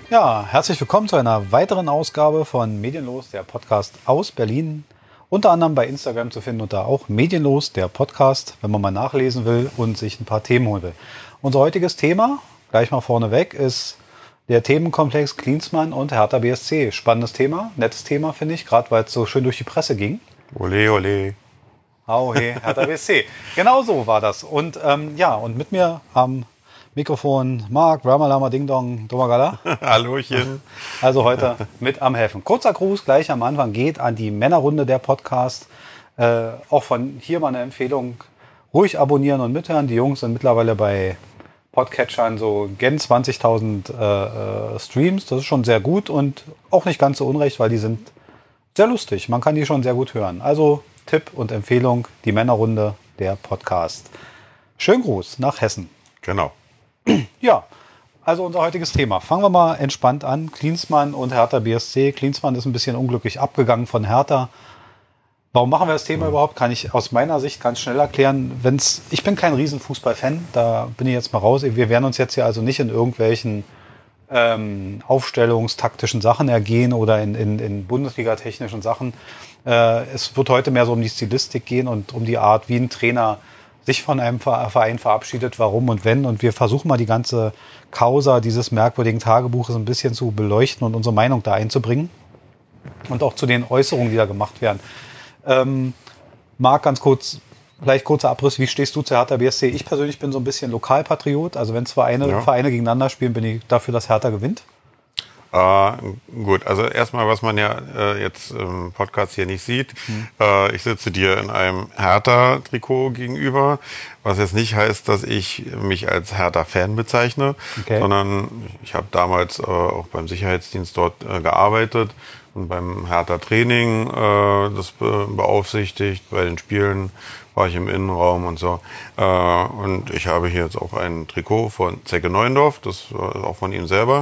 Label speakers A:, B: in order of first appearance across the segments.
A: Ja, herzlich willkommen zu einer weiteren Ausgabe von Medienlos, der Podcast aus Berlin. Unter anderem bei Instagram zu finden unter auch Medienlos, der Podcast, wenn man mal nachlesen will und sich ein paar Themen holen will. Unser heutiges Thema, gleich mal vorneweg, ist der Themenkomplex Klinsmann und Hertha BSC. Spannendes Thema, nettes Thema, finde ich, gerade weil es so schön durch die Presse ging.
B: Ole, ole.
A: Hau, he, Hertha BSC. Genau so war das. Und und mit mir am Mikrofon Marc, Ramalama, Ding Dong, Domagala.
B: Hallöchen.
A: Also heute mit am Helfen. Kurzer Gruß gleich am Anfang geht an die Männerrunde der Podcast. Auch von hier mal eine Empfehlung. Ruhig abonnieren und mithören. Die Jungs sind mittlerweile bei Podcatchern so gen 20.000 Streams. Das ist schon sehr gut und auch nicht ganz so unrecht, weil die sind sehr lustig. Man kann die schon sehr gut hören. Also Tipp und Empfehlung, die Männerrunde der Podcast. Schönen Gruß nach Hessen.
B: Genau.
A: Ja, also unser heutiges Thema. Fangen wir mal entspannt an. Klinsmann und Hertha BSC. Klinsmann ist ein bisschen unglücklich abgegangen von Hertha. Warum machen wir das Thema überhaupt? Kann ich aus meiner Sicht ganz schnell erklären. Ich bin kein riesen Fußballfan, da bin ich jetzt mal raus. Wir werden uns jetzt hier also nicht in irgendwelchen aufstellungstaktischen Sachen ergehen oder in Bundesliga-technischen Sachen. Es wird heute mehr so um die Stilistik gehen und um die Art, wie ein Trainer sich von einem Verein verabschiedet, warum und wenn. Und wir versuchen mal die ganze Causa dieses merkwürdigen Tagebuches ein bisschen zu beleuchten und unsere Meinung da einzubringen. Und auch zu den Äußerungen, die da gemacht werden. Marc, ganz kurz, vielleicht kurzer Abriss, wie stehst du zu Hertha BSC? Ich persönlich bin so ein bisschen Lokalpatriot. Also wenn Vereine gegeneinander spielen, bin ich dafür, dass Hertha gewinnt.
B: Gut, also erstmal, was man ja jetzt im Podcast hier nicht sieht. Ich sitze dir in einem Hertha-Trikot gegenüber, was jetzt nicht heißt, dass ich mich als Hertha-Fan bezeichne, sondern ich habe damals auch beim Sicherheitsdienst dort gearbeitet und beim Hertha-Training das beaufsichtigt. Bei den Spielen war ich im Innenraum und so. Und ich habe hier jetzt auch ein Trikot von Zecke Neuendorf, das war auch von ihm selber.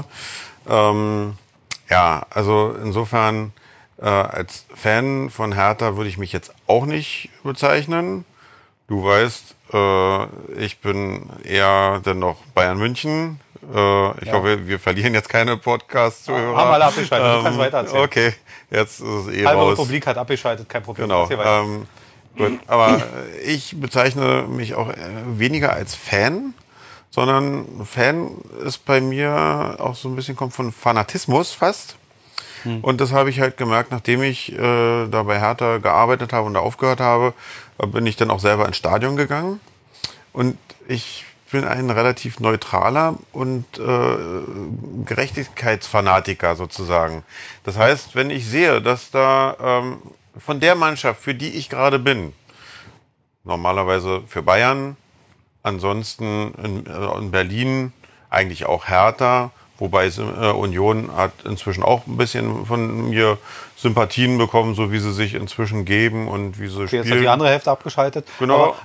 B: Also insofern als Fan von Hertha würde ich mich jetzt auch nicht bezeichnen. Du weißt, ich bin eher dennoch Bayern München. Ich hoffe, wir verlieren jetzt keine Podcast-Zuhörer.
A: Haben alle abgeschaltet, du kannst weiter erzählen.
B: Okay, jetzt ist es
A: Halbe
B: raus.
A: Republik hat abgeschaltet, kein Problem.
B: Genau. Gut, aber ich bezeichne mich auch weniger als Fan, sondern Fan ist bei mir auch so ein bisschen, kommt von Fanatismus fast. Und das habe ich halt gemerkt, nachdem ich da bei Hertha gearbeitet habe und da aufgehört habe, bin ich dann auch selber ins Stadion gegangen. Und ich bin ein relativ neutraler und Gerechtigkeitsfanatiker sozusagen. Das heißt, wenn ich sehe, dass da von der Mannschaft, für die ich gerade bin, normalerweise für Bayern, ansonsten in Berlin eigentlich auch Hertha, wobei Union hat inzwischen auch ein bisschen von mir Sympathien bekommen, so wie sie sich inzwischen geben und wie sie spielen.
A: Jetzt hat die andere Hälfte abgeschaltet.
B: Genau,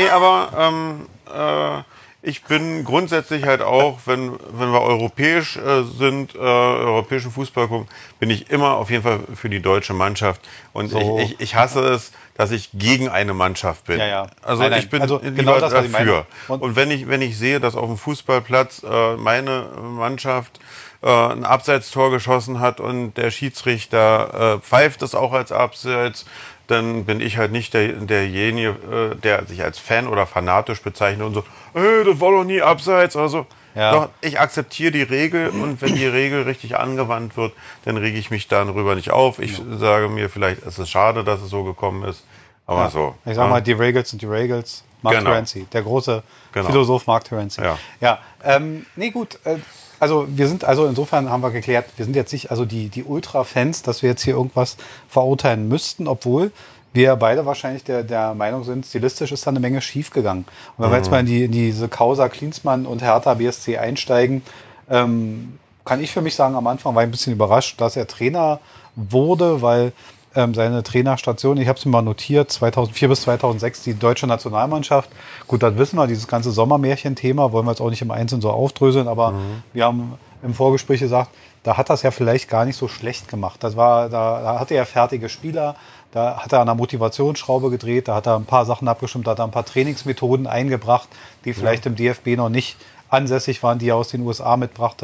B: ich bin grundsätzlich halt auch, wenn wir europäisch sind, europäischen Fußball gucken, bin ich immer auf jeden Fall für die deutsche Mannschaft. Und so. ich hasse es, dass ich gegen eine Mannschaft bin.
A: Ja.
B: Also
A: nein.
B: Ich bin
A: genau
B: lieber
A: das, was ich meine.
B: Und wenn ich sehe, dass auf dem Fußballplatz meine Mannschaft ein Abseitstor geschossen hat und der Schiedsrichter pfeift es auch als Abseits, dann bin ich halt nicht derjenige, der sich als Fan oder fanatisch bezeichnet und so, das war doch nie Abseits. Also, doch, ich akzeptiere die Regel und wenn die Regel richtig angewandt wird, dann rege ich mich darüber nicht auf. Ich sage mir vielleicht, es ist schade, dass es so gekommen ist, aber so.
A: Ich sage mal, die Regels sind die Regels. Mark Terenzi, der große Philosoph Mark Terenzi. Gut. Also insofern haben wir geklärt, wir sind jetzt nicht die Ultra-Fans, dass wir jetzt hier irgendwas verurteilen müssten, obwohl wir beide wahrscheinlich der Meinung sind, stilistisch ist da eine Menge schiefgegangen. Und wenn wir jetzt mal in diese Causa Klinsmann und Hertha BSC einsteigen, kann ich für mich sagen, am Anfang war ich ein bisschen überrascht, dass er Trainer wurde, weil seine Trainerstation, ich habe es mir mal notiert, 2004 bis 2006 die deutsche Nationalmannschaft. Gut, das wissen wir, dieses ganze Sommermärchen-Thema wollen wir jetzt auch nicht im Einzelnen so aufdröseln, aber wir haben im Vorgespräch gesagt, da hat das ja vielleicht gar nicht so schlecht gemacht. Da hatte er fertige Spieler, da hat er an der Motivationsschraube gedreht, da hat er ein paar Sachen abgestimmt, da hat er ein paar Trainingsmethoden eingebracht, die vielleicht im DFB noch nicht ansässig waren, die er aus den USA mitbrachte.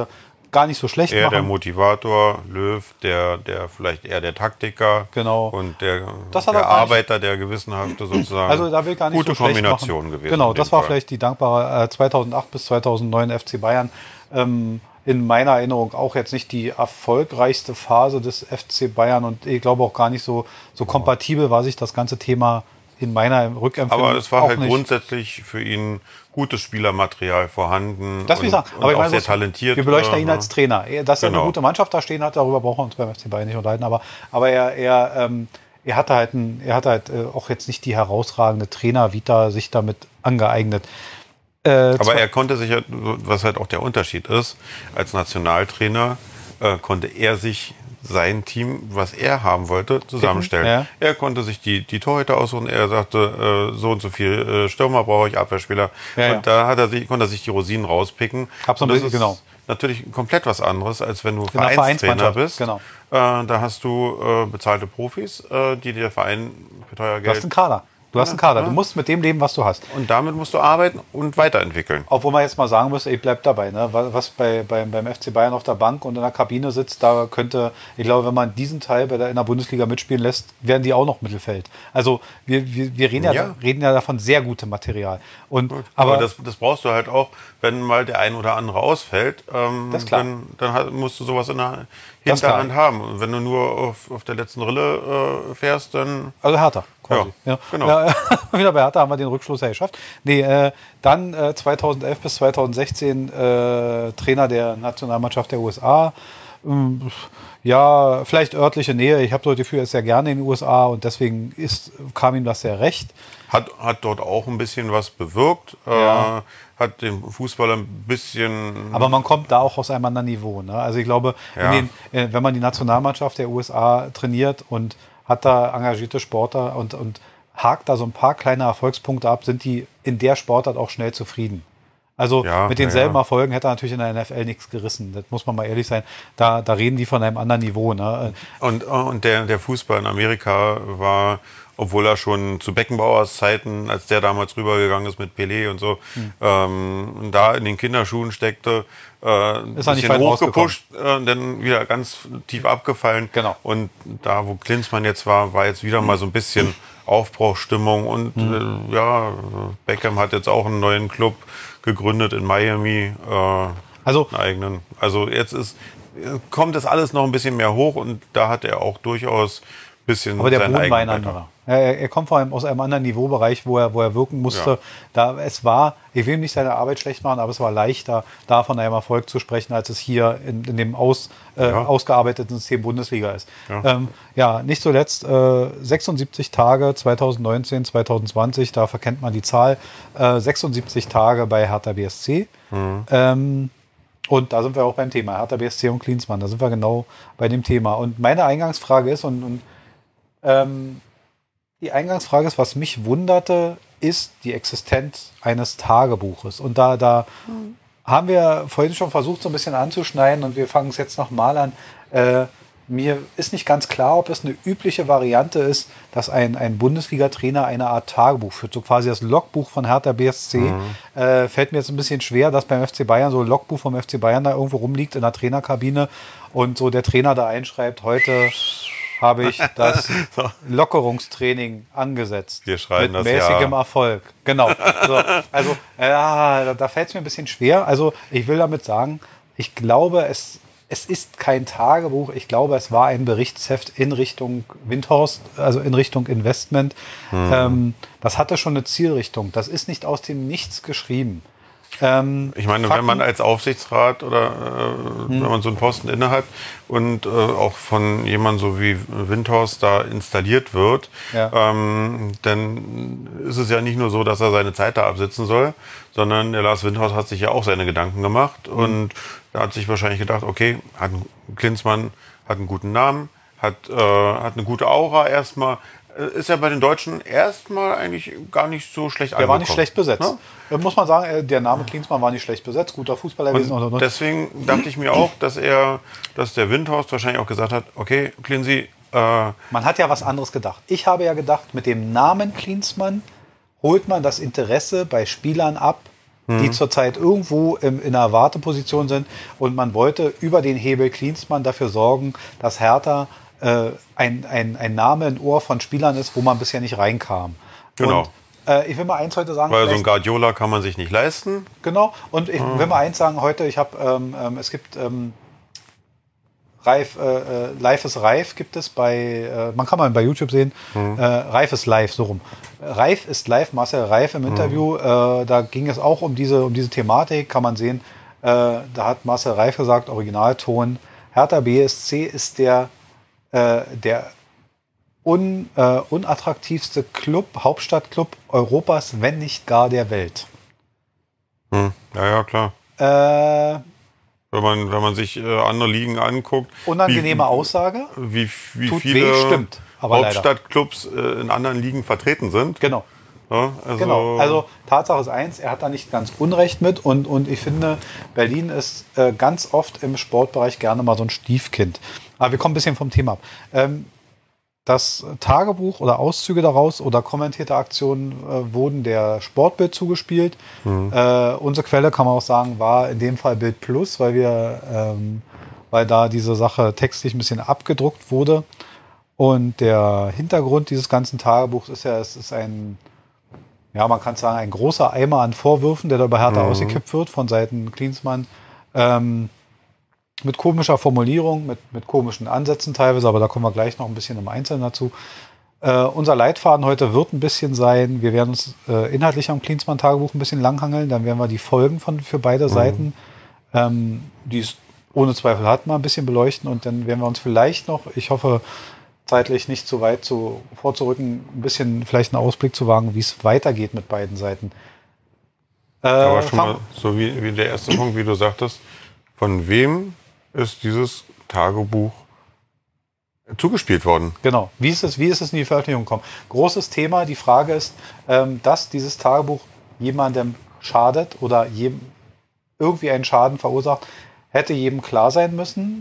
A: gar nicht so schlecht machen.
B: Der Motivator, Löw, der vielleicht eher der Taktiker.
A: Genau.
B: Und der Arbeiter, der Gewissenhafte sozusagen.
A: Also da will gar nicht
B: gute
A: so schlecht
B: Kombination
A: machen.
B: gewesen.
A: Genau, das war vielleicht die dankbare 2008 bis 2009 FC Bayern. In meiner Erinnerung auch jetzt nicht die erfolgreichste Phase des FC Bayern und ich glaube auch gar nicht so kompatibel war sich das ganze Thema in meiner Rückempfindung.
B: Aber es war halt nicht. Grundsätzlich für ihn gutes Spielermaterial vorhanden.
A: Das will ich sagen. Aber
B: auch sehr talentiert.
A: Wir beleuchten ihn als Trainer. Dass er eine gute Mannschaft da stehen hat, darüber brauchen wir uns beim FC Bayern nicht unterhalten. Aber er hatte halt auch jetzt nicht die herausragende Trainer-Vita sich damit angeeignet.
B: Aber er konnte sich ja, was halt auch der Unterschied ist, als Nationaltrainer konnte er sich sein Team, was er haben wollte, zusammenstellen. Ja. Er konnte sich die Torhüter aussuchen. Er sagte, so und so viel Stürmer brauche ich, Abwehrspieler. Ja, und da konnte er sich die Rosinen rauspicken. Und das ist natürlich komplett was anderes, als wenn du Vereinstrainer bist.
A: Genau.
B: Da hast du bezahlte Profis, die dir der Verein für teuer Geld...
A: Du hast einen Kader. Du hast einen Kader. Du musst mit dem leben, was du hast.
B: Und damit musst du arbeiten und weiterentwickeln.
A: Obwohl man jetzt mal sagen muss, ich bleib dabei. Ne? Was beim FC Bayern auf der Bank und in der Kabine sitzt, da könnte, ich glaube, wenn man diesen Teil in der Bundesliga mitspielen lässt, werden die auch noch Mittelfeld. Also wir reden ja davon sehr gutem Material.
B: Aber das brauchst du halt auch, wenn mal der ein oder andere ausfällt,
A: das ist klar.
B: Dann musst du sowas in der Hinterhand haben. Und wenn du nur auf der letzten Rille fährst, dann...
A: Also Hertha. Quasi.
B: Ja, genau.
A: Ja, wieder bei Hertha haben wir den Rückschluss ja geschafft. Dann 2011 bis 2016 Trainer der Nationalmannschaft der USA. Ja, vielleicht örtliche Nähe. Ich habe so das Gefühl, er ist sehr gerne in den USA und deswegen kam ihm das sehr recht.
B: Hat dort auch ein bisschen was bewirkt. Ja. Hat den Fußball ein bisschen...
A: Aber man kommt da auch aus einem anderen Niveau. Ne? Also ich glaube, wenn man die Nationalmannschaft der USA trainiert und hat da engagierte Sportler und hakt da so ein paar kleine Erfolgspunkte ab, sind die in der Sportart auch schnell zufrieden. Also mit denselben Erfolgen hätte er natürlich in der NFL nichts gerissen. Das muss man mal ehrlich sein. Da reden die von einem anderen Niveau. Ne?
B: Und der Fußball in Amerika war, obwohl er schon zu Beckenbauers Zeiten, als der damals rübergegangen ist mit Pelé und so, da in den Kinderschuhen steckte, ist er nicht weit hochgepusht, dann wieder ganz tief abgefallen.
A: Genau.
B: Und da, wo Klinsmann jetzt war jetzt wieder mal so ein bisschen Aufbruchstimmung. Und Beckham hat jetzt auch einen neuen Club gegründet in Miami, einen eigenen. Also jetzt kommt das alles noch ein bisschen mehr hoch und da hat er auch durchaus ein bisschen.
A: Aber der Boden war ein anderer. Er kommt vor allem aus einem anderen Niveaubereich, wo er wirken musste. Ja. Ich will nicht seine Arbeit schlecht machen, aber es war leichter, da von einem Erfolg zu sprechen, als es hier in dem ausgearbeiteten System Bundesliga ist. Ja, nicht zuletzt 76 Tage 2019, 2020, da verkennt man die Zahl, 76 Tage bei Hertha BSC. Mhm. Und da sind wir auch beim Thema, Hertha BSC und Klinsmann, da sind wir genau bei dem Thema. Und meine Eingangsfrage ist, die Eingangsfrage ist, was mich wunderte, ist die Existenz eines Tagebuches. Und da haben wir vorhin schon versucht, so ein bisschen anzuschneiden und wir fangen es jetzt nochmal an. Mir ist nicht ganz klar, ob es eine übliche Variante ist, dass ein Bundesliga-Trainer eine Art Tagebuch führt, so quasi das Logbuch von Hertha BSC. Fällt mir jetzt ein bisschen schwer, dass beim FC Bayern so ein Logbuch vom FC Bayern da irgendwo rumliegt in der Trainerkabine und so der Trainer da einschreibt, heute habe ich das Lockerungstraining angesetzt.
B: Wir schreiben
A: mit mäßigem Erfolg. Genau. So, also da fällt es mir ein bisschen schwer. Also ich will damit sagen, ich glaube, es ist kein Tagebuch. Ich glaube, es war ein Berichtsheft in Richtung Windhorst, also in Richtung Investment. Das hatte schon eine Zielrichtung. Das ist nicht aus dem Nichts geschrieben.
B: Ich meine, wenn man als Aufsichtsrat oder wenn man so einen Posten innehat und auch von jemandem so wie Windhorst da installiert wird, dann ist es ja nicht nur so, dass er seine Zeit da absitzen soll, sondern der Lars Windhorst hat sich ja auch seine Gedanken gemacht und da hat sich wahrscheinlich gedacht, okay, Klinsmann hat einen guten Namen, hat eine gute Aura erstmal. Ist ja bei den Deutschen erstmal eigentlich gar nicht so schlecht angekommen.
A: Der war nicht schlecht besetzt. Ja? Muss man sagen, der Name Klinsmann war nicht schlecht besetzt, guter Fußballer gewesen.
B: Und deswegen dachte ich mir auch, dass der Windhorst wahrscheinlich auch gesagt hat, okay, Klinsi.
A: Man hat ja was anderes gedacht. Ich habe ja gedacht, mit dem Namen Klinsmann holt man das Interesse bei Spielern ab, die zurzeit irgendwo in einer Warteposition sind. Und man wollte über den Hebel Klinsmann dafür sorgen, dass Hertha ein Name im Ohr von Spielern ist, wo man bisher nicht reinkam.
B: Genau.
A: Und, ich will mal eins heute sagen.
B: Weil so ein Guardiola kann man sich nicht leisten.
A: Genau. Und ich will mal eins sagen heute. Es gibt Live is Reif gibt es man kann mal bei YouTube sehen. Reif ist live, so rum. Reif ist live, Marcel Reif im Interview. Da ging es auch um diese Thematik, kann man sehen. Da hat Marcel Reif gesagt, Originalton, Hertha BSC ist der unattraktivste Hauptstadtclub Europas, wenn nicht gar der Welt.
B: Ja, klar. Wenn man sich andere Ligen anguckt.
A: Unangenehme Aussage.
B: Wie viele
A: stimmt,
B: Hauptstadtclubs in anderen Ligen vertreten sind.
A: Genau.
B: Ja,
A: also Tatsache ist eins, er hat da nicht ganz Unrecht mit und ich finde, Berlin ist ganz oft im Sportbereich gerne mal so ein Stiefkind. Aber wir kommen ein bisschen vom Thema ab. Das Tagebuch oder Auszüge daraus oder kommentierte Aktionen wurden der Sportbild zugespielt. Unsere Quelle, kann man auch sagen, war in dem Fall Bild Plus, weil da diese Sache textlich ein bisschen abgedruckt wurde. Und der Hintergrund dieses ganzen Tagebuchs ist ja, es ist man kann sagen, ein großer Eimer an Vorwürfen, der da bei Hertha ausgekippt wird von Seiten Klinsmann. Mit komischer Formulierung, mit komischen Ansätzen teilweise, aber da kommen wir gleich noch ein bisschen im Einzelnen dazu. Unser Leitfaden heute wird ein bisschen sein, wir werden uns inhaltlich am Klinsmann-Tagebuch ein bisschen langhangeln, dann werden wir die Folgen für beide Seiten, die es ohne Zweifel hat, mal ein bisschen beleuchten und dann werden wir uns vielleicht noch, ich hoffe, zeitlich nicht zu weit vorzurücken, ein bisschen vielleicht einen Ausblick zu wagen, wie es weitergeht mit beiden Seiten.
B: Aber schon mal so wie der erste Punkt, wie du sagtest, von wem ist dieses Tagebuch zugespielt worden?
A: Genau. Wie ist es in die Veröffentlichung gekommen? Großes Thema. Die Frage ist, dass dieses Tagebuch jemandem schadet oder irgendwie einen Schaden verursacht, hätte jedem klar sein müssen.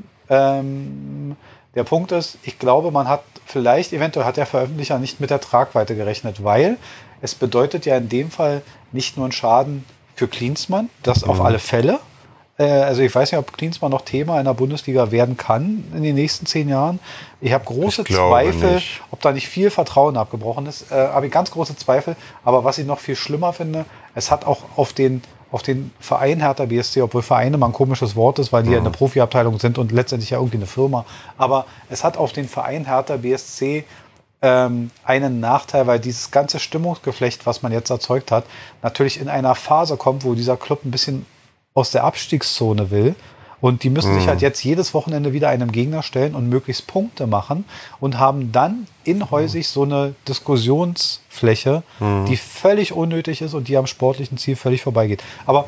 A: Der Punkt ist, ich glaube, eventuell hat der Veröffentlicher nicht mit der Tragweite gerechnet, weil es bedeutet ja in dem Fall nicht nur einen Schaden für Klinsmann, das auf alle Fälle. Also ich weiß nicht, ob Klinsmann noch Thema in der Bundesliga werden kann in den nächsten 10 Jahren. Ich habe große Zweifel, ob da nicht viel Vertrauen abgebrochen ist. Habe ich ganz große Zweifel. Aber was ich noch viel schlimmer finde, es hat auch auf den Verein Hertha BSC, obwohl Vereine mal ein komisches Wort ist, weil die ja eine Profiabteilung sind und letztendlich ja irgendwie eine Firma. Aber es hat auf den Verein Hertha BSC einen Nachteil, weil dieses ganze Stimmungsgeflecht, was man jetzt erzeugt hat, natürlich in einer Phase kommt, wo dieser Club ein bisschen aus der Abstiegszone will und die müssen sich halt jetzt jedes Wochenende wieder einem Gegner stellen und möglichst Punkte machen und haben dann inhäusig so eine Diskussionsfläche, die völlig unnötig ist und die am sportlichen Ziel völlig vorbeigeht. Aber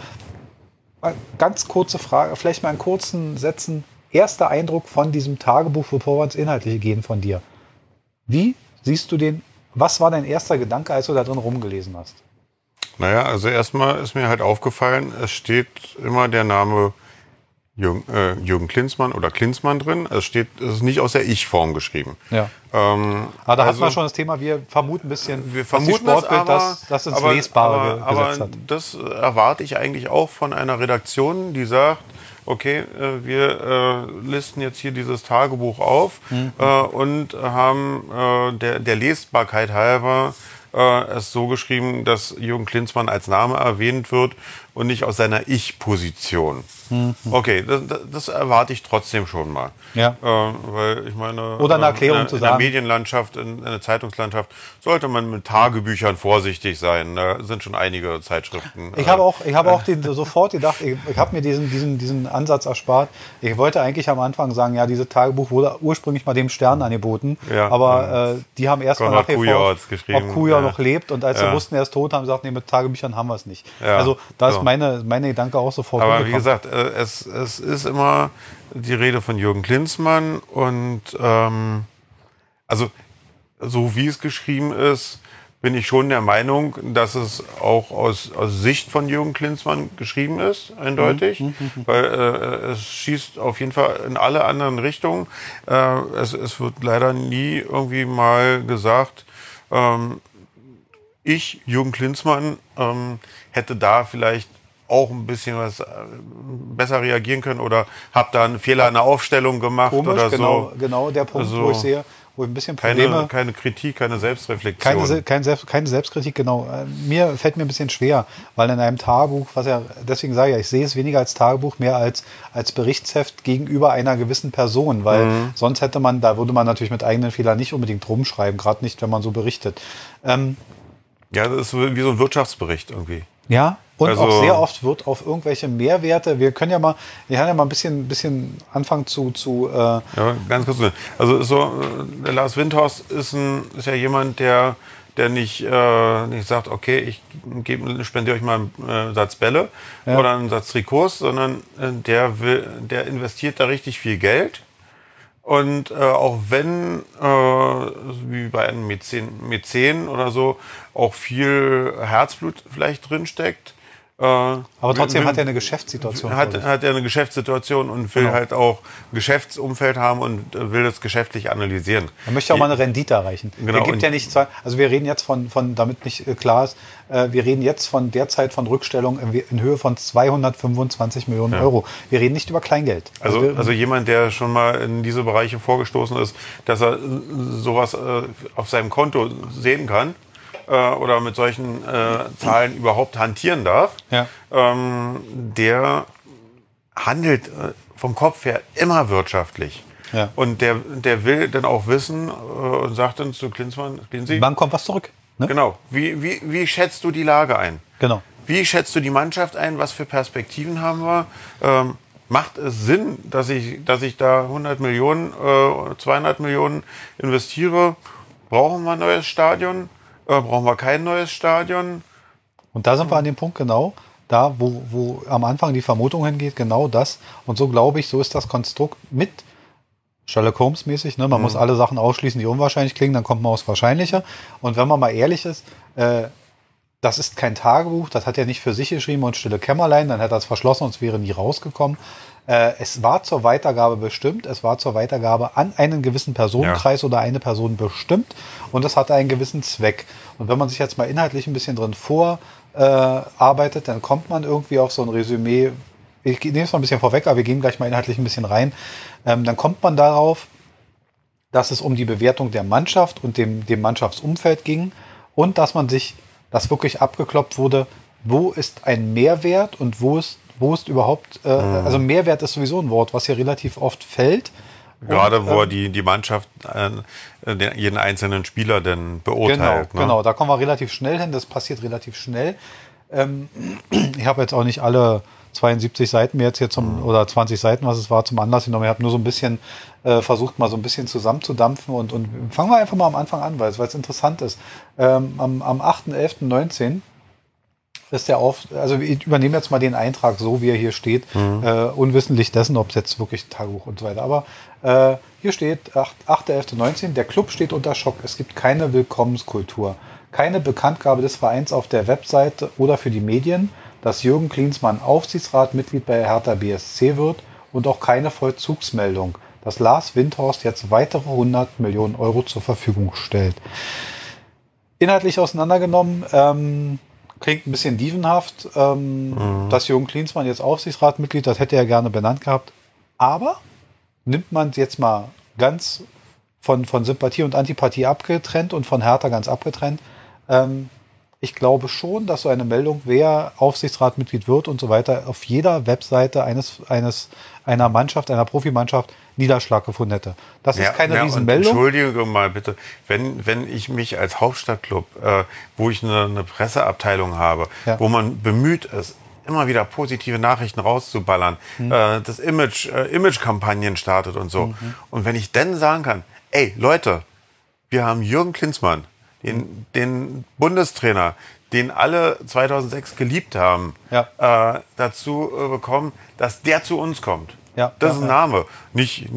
A: ganz kurze Frage, vielleicht mal in kurzen Sätzen, erster Eindruck von diesem Tagebuch, bevor wir ins Inhaltliche gehen von dir. Wie siehst du was war dein erster Gedanke, als du da drin rumgelesen hast?
B: Naja, also erstmal ist mir halt aufgefallen, es steht immer der Name Jürgen Klinsmann oder Klinsmann drin. Es ist nicht aus der Ich-Form geschrieben.
A: Ja. Aber da hatten wir schon das Thema, wir vermuten ein bisschen,
B: dass die Sportbild
A: das ins Lesbare gesetzt hat.
B: Aber das erwarte ich eigentlich auch von einer Redaktion, die sagt, okay, wir listen jetzt hier dieses Tagebuch auf und haben der Lesbarkeit halber es so geschrieben, dass Jürgen Klinsmann als Name erwähnt wird und nicht aus seiner Ich-Position. Okay, das erwarte ich trotzdem schon mal.
A: Ja.
B: Weil ich meine,
A: oder eine Erklärung
B: in der Medienlandschaft, in der Zeitungslandschaft sollte man mit Tagebüchern vorsichtig sein. Da sind schon einige Zeitschriften.
A: Ich habe auch sofort gedacht, ich habe mir diesen Ansatz erspart. Ich wollte eigentlich am Anfang sagen, ja, dieses Tagebuch wurde ursprünglich mal dem Stern angeboten, aber die haben erst mal nachgeforscht, ob Kujau noch lebt und als sie wussten, er ist tot, haben sie gesagt, nee, mit Tagebüchern haben wir es nicht. Ja, also da ist meine Gedanke auch sofort
B: aber wie gesagt, es ist immer die Rede von Jürgen Klinsmann und also so wie es geschrieben ist, bin ich schon der Meinung, dass es auch aus Sicht von Jürgen Klinsmann geschrieben ist, eindeutig, weil es schießt auf jeden Fall in alle anderen Richtungen. Es wird leider nie irgendwie mal gesagt, ich, Jürgen Klinsmann, hätte da vielleicht auch ein bisschen was besser reagieren können oder habe da einen Fehler in der Aufstellung gemacht oder so.
A: Genau der Punkt,
B: also,
A: wo ich sehe, wo ich ein bisschen Probleme...
B: Keine Kritik, keine Selbstreflexion.
A: Keine Selbstkritik, genau. Fällt mir ein bisschen schwer, weil in einem Tagebuch, deswegen sage ich ja, ich sehe es weniger als Tagebuch, mehr als Berichtsheft gegenüber einer gewissen Person, weil sonst würde man natürlich mit eigenen Fehlern nicht unbedingt rumschreiben, gerade nicht, wenn man so berichtet.
B: Ja, das ist wie so ein Wirtschaftsbericht irgendwie.
A: Ja, und also, auch sehr oft wird auf irgendwelche Mehrwerte, wir können ja mal ein bisschen anfangen ja,
B: ganz kurz. Also so, der Lars Windhorst ist ja jemand, der nicht sagt, okay, ich spendiere euch mal einen Satz Bälle oder einen Satz Trikots, sondern der investiert da richtig viel Geld. Und auch wenn, wie bei einem Mäzen oder so, auch viel Herzblut vielleicht drinsteckt.
A: Aber trotzdem hat er eine Geschäftssituation.
B: Hat er eine Geschäftssituation und will halt auch ein Geschäftsumfeld haben und will das geschäftlich analysieren.
A: Er möchte auch mal eine Rendite erreichen.
B: Genau.
A: Er gibt ja nicht, also wir reden jetzt von damit nicht klar ist, wir reden jetzt von derzeit von Rückstellung in Höhe von 225 Millionen Euro. Wir reden nicht über Kleingeld.
B: Also jemand, der schon mal in diese Bereiche vorgestoßen ist, dass er sowas auf seinem Konto sehen kann, oder mit solchen Zahlen überhaupt hantieren darf, der handelt vom Kopf her immer wirtschaftlich. Ja. Und der will dann auch wissen und sagt dann zu Klinsmann,
A: wann kommt was zurück? Ne?
B: Genau. Wie schätzt du die Lage ein?
A: Genau.
B: Wie schätzt du die Mannschaft ein? Was für Perspektiven haben wir? Macht es Sinn, dass ich da 100 Millionen, 200 Millionen investiere? Brauchen wir ein neues Stadion? Brauchen wir kein neues Stadion?
A: Und da sind wir an dem Punkt genau, da wo am Anfang die Vermutung hingeht, genau das. Und so glaube ich, so ist das Konstrukt mit Sherlock Holmes mäßig. Ne? Man muss alle Sachen ausschließen, die unwahrscheinlich klingen, dann kommt man aufs Wahrscheinliche. Und wenn man mal ehrlich ist, das ist kein Tagebuch, das hat er nicht für sich geschrieben und stille Kämmerlein, dann hätte er es verschlossen und es wäre nie rausgekommen. Es war zur Weitergabe bestimmt, es war zur Weitergabe an einen gewissen Personenkreis oder eine Person bestimmt und es hatte einen gewissen Zweck. Und wenn man sich jetzt mal inhaltlich ein bisschen drin vorarbeitet, dann kommt man irgendwie auf so ein Resümee. Ich nehme es mal ein bisschen vorweg, aber wir gehen gleich mal inhaltlich ein bisschen rein. Dann kommt man darauf, dass es um die Bewertung der Mannschaft und dem Mannschaftsumfeld ging und dass dass wirklich abgeklopft wurde, wo ist ein Mehrwert und wo ist überhaupt, also Mehrwert ist sowieso ein Wort, was hier relativ oft fällt.
B: Gerade wo er die Mannschaft, jeden einzelnen Spieler dann beurteilt.
A: Genau, da kommen wir relativ schnell hin, das passiert relativ schnell. Ich habe jetzt auch nicht alle 72 Seiten mir jetzt hier oder 20 Seiten, was es war, zum Anlass genommen. Ich habe nur so ein bisschen versucht, mal so ein bisschen zusammenzudampfen und fangen wir einfach mal am Anfang an, weil es interessant ist. Am 8.11.19 ist also ich übernehme jetzt mal den Eintrag so, wie er hier steht, unwissentlich dessen, ob es jetzt wirklich Tagebuch und so weiter. Aber hier steht 8.11.19, der Club steht unter Schock. Es gibt keine Willkommenskultur, keine Bekanntgabe des Vereins auf der Webseite oder für die Medien, dass Jürgen Klinsmann Aufsichtsratmitglied bei Hertha BSC wird und auch keine Vollzugsmeldung, dass Lars Windhorst jetzt weitere 100 Millionen Euro zur Verfügung stellt. Inhaltlich auseinandergenommen, klingt ein bisschen dievenhaft, dass Jürgen Klinsmann jetzt Aufsichtsratmitglied, das hätte er gerne benannt gehabt. Aber nimmt man es jetzt mal ganz von Sympathie und Antipathie abgetrennt und von Hertha ganz abgetrennt, ich glaube schon, dass so eine Meldung, wer Aufsichtsratmitglied wird und so weiter, auf jeder Webseite einer Mannschaft, einer Profimannschaft Niederschlag gefunden hätte. Das ist keine Riesenmeldung.
B: Entschuldige mal bitte, wenn ich mich als Hauptstadtclub, wo ich eine Presseabteilung habe, wo man bemüht ist, immer wieder positive Nachrichten rauszuballern, das Image-Kampagnen startet und so. Und wenn ich dann sagen kann, ey Leute, wir haben Jürgen Klinsmann, den Bundestrainer, den alle 2006 geliebt haben, dazu bekommen, dass der zu uns kommt. Ja, das ist ein Name, nicht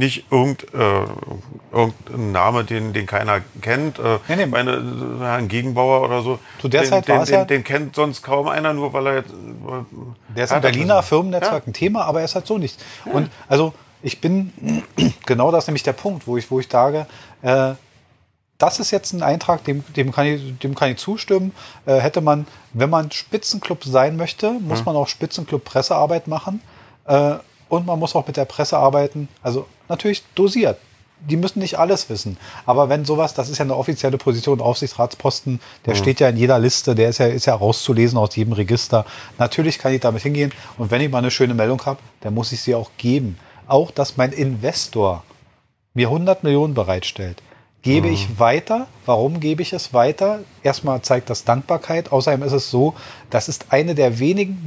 B: irgendein Name, den keiner kennt. Ein Gegenbauer oder so. Den kennt sonst kaum einer, nur weil er jetzt.
A: Der ist im Berliner Firmennetzwerk ein Thema, aber er ist halt so nicht. Ja. Und also ich bin genau das nämlich der Punkt, wo ich sage, das ist jetzt ein Eintrag, dem kann ich zustimmen. Hätte man, wenn man Spitzenclub sein möchte, muss man auch Spitzenclub-Pressearbeit machen. Und man muss auch mit der Presse arbeiten. Also natürlich dosiert. Die müssen nicht alles wissen. Aber wenn sowas, das ist ja eine offizielle Position, Aufsichtsratsposten, der steht ja in jeder Liste, der ist ja rauszulesen aus jedem Register. Natürlich kann ich damit hingehen. Und wenn ich mal eine schöne Meldung habe, dann muss ich sie auch geben. Auch, dass mein Investor mir 100 Millionen bereitstellt. Gebe ich weiter. Warum gebe ich es weiter? Erstmal zeigt das Dankbarkeit. Außerdem ist es so, das ist eine der wenigen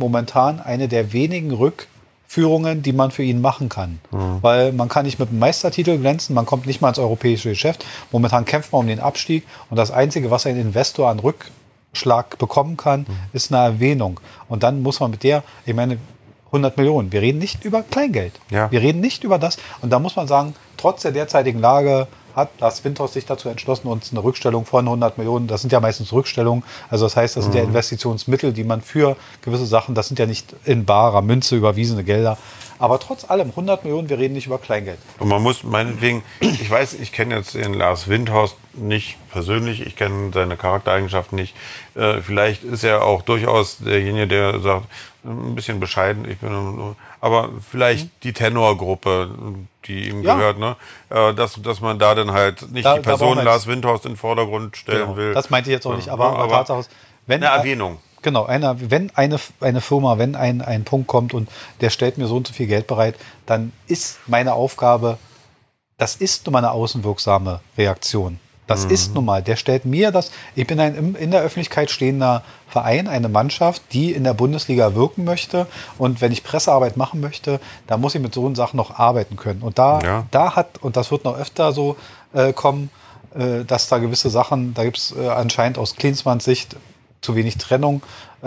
A: Rückführungen, die man für ihn machen kann. Weil man kann nicht mit einem Meistertitel glänzen, man kommt nicht mal ins europäische Geschäft. Momentan kämpft man um den Abstieg und das Einzige, was ein Investor an Rückschlag bekommen kann, ist eine Erwähnung. Und dann muss man mit der, ich meine, 100 Millionen. Wir reden nicht über Kleingeld. Ja. Wir reden nicht über das. Und da muss man sagen, trotz der derzeitigen Lage hat Lars Windhorst sich dazu entschlossen, uns eine Rückstellung von 100 Millionen, das sind ja meistens Rückstellungen, also das heißt, das sind ja Investitionsmittel, die man für gewisse Sachen, das sind ja nicht in barer Münze überwiesene Gelder, aber trotz allem 100 Millionen, wir reden nicht über Kleingeld.
B: Und man muss meinetwegen, ich weiß, ich kenne jetzt den Lars Windhorst nicht persönlich, ich kenne seine Charaktereigenschaften nicht, vielleicht ist er auch durchaus derjenige, der sagt, ein bisschen bescheiden, aber vielleicht die Tenorgruppe, die ihm gehört, ne? Dass man da dann halt nicht die Person Lars Windhorst in den Vordergrund stellen will.
A: Das meinte ich jetzt auch nicht, aber Tatsache ist, wenn
B: eine Erwähnung.
A: Genau, wenn eine Firma, wenn ein Punkt kommt und der stellt mir so und so viel Geld bereit, dann ist meine Aufgabe, das ist nun mal eine außenwirksame Reaktion. Das ist nun mal, der stellt mir das, ich bin ein in der Öffentlichkeit stehender Verein, eine Mannschaft, die in der Bundesliga wirken möchte und wenn ich Pressearbeit machen möchte, dann muss ich mit so Sachen noch arbeiten können. Und da hat, und das wird noch öfter so kommen, dass da gewisse Sachen, da gibt es anscheinend aus Klinsmanns Sicht zu wenig Trennung.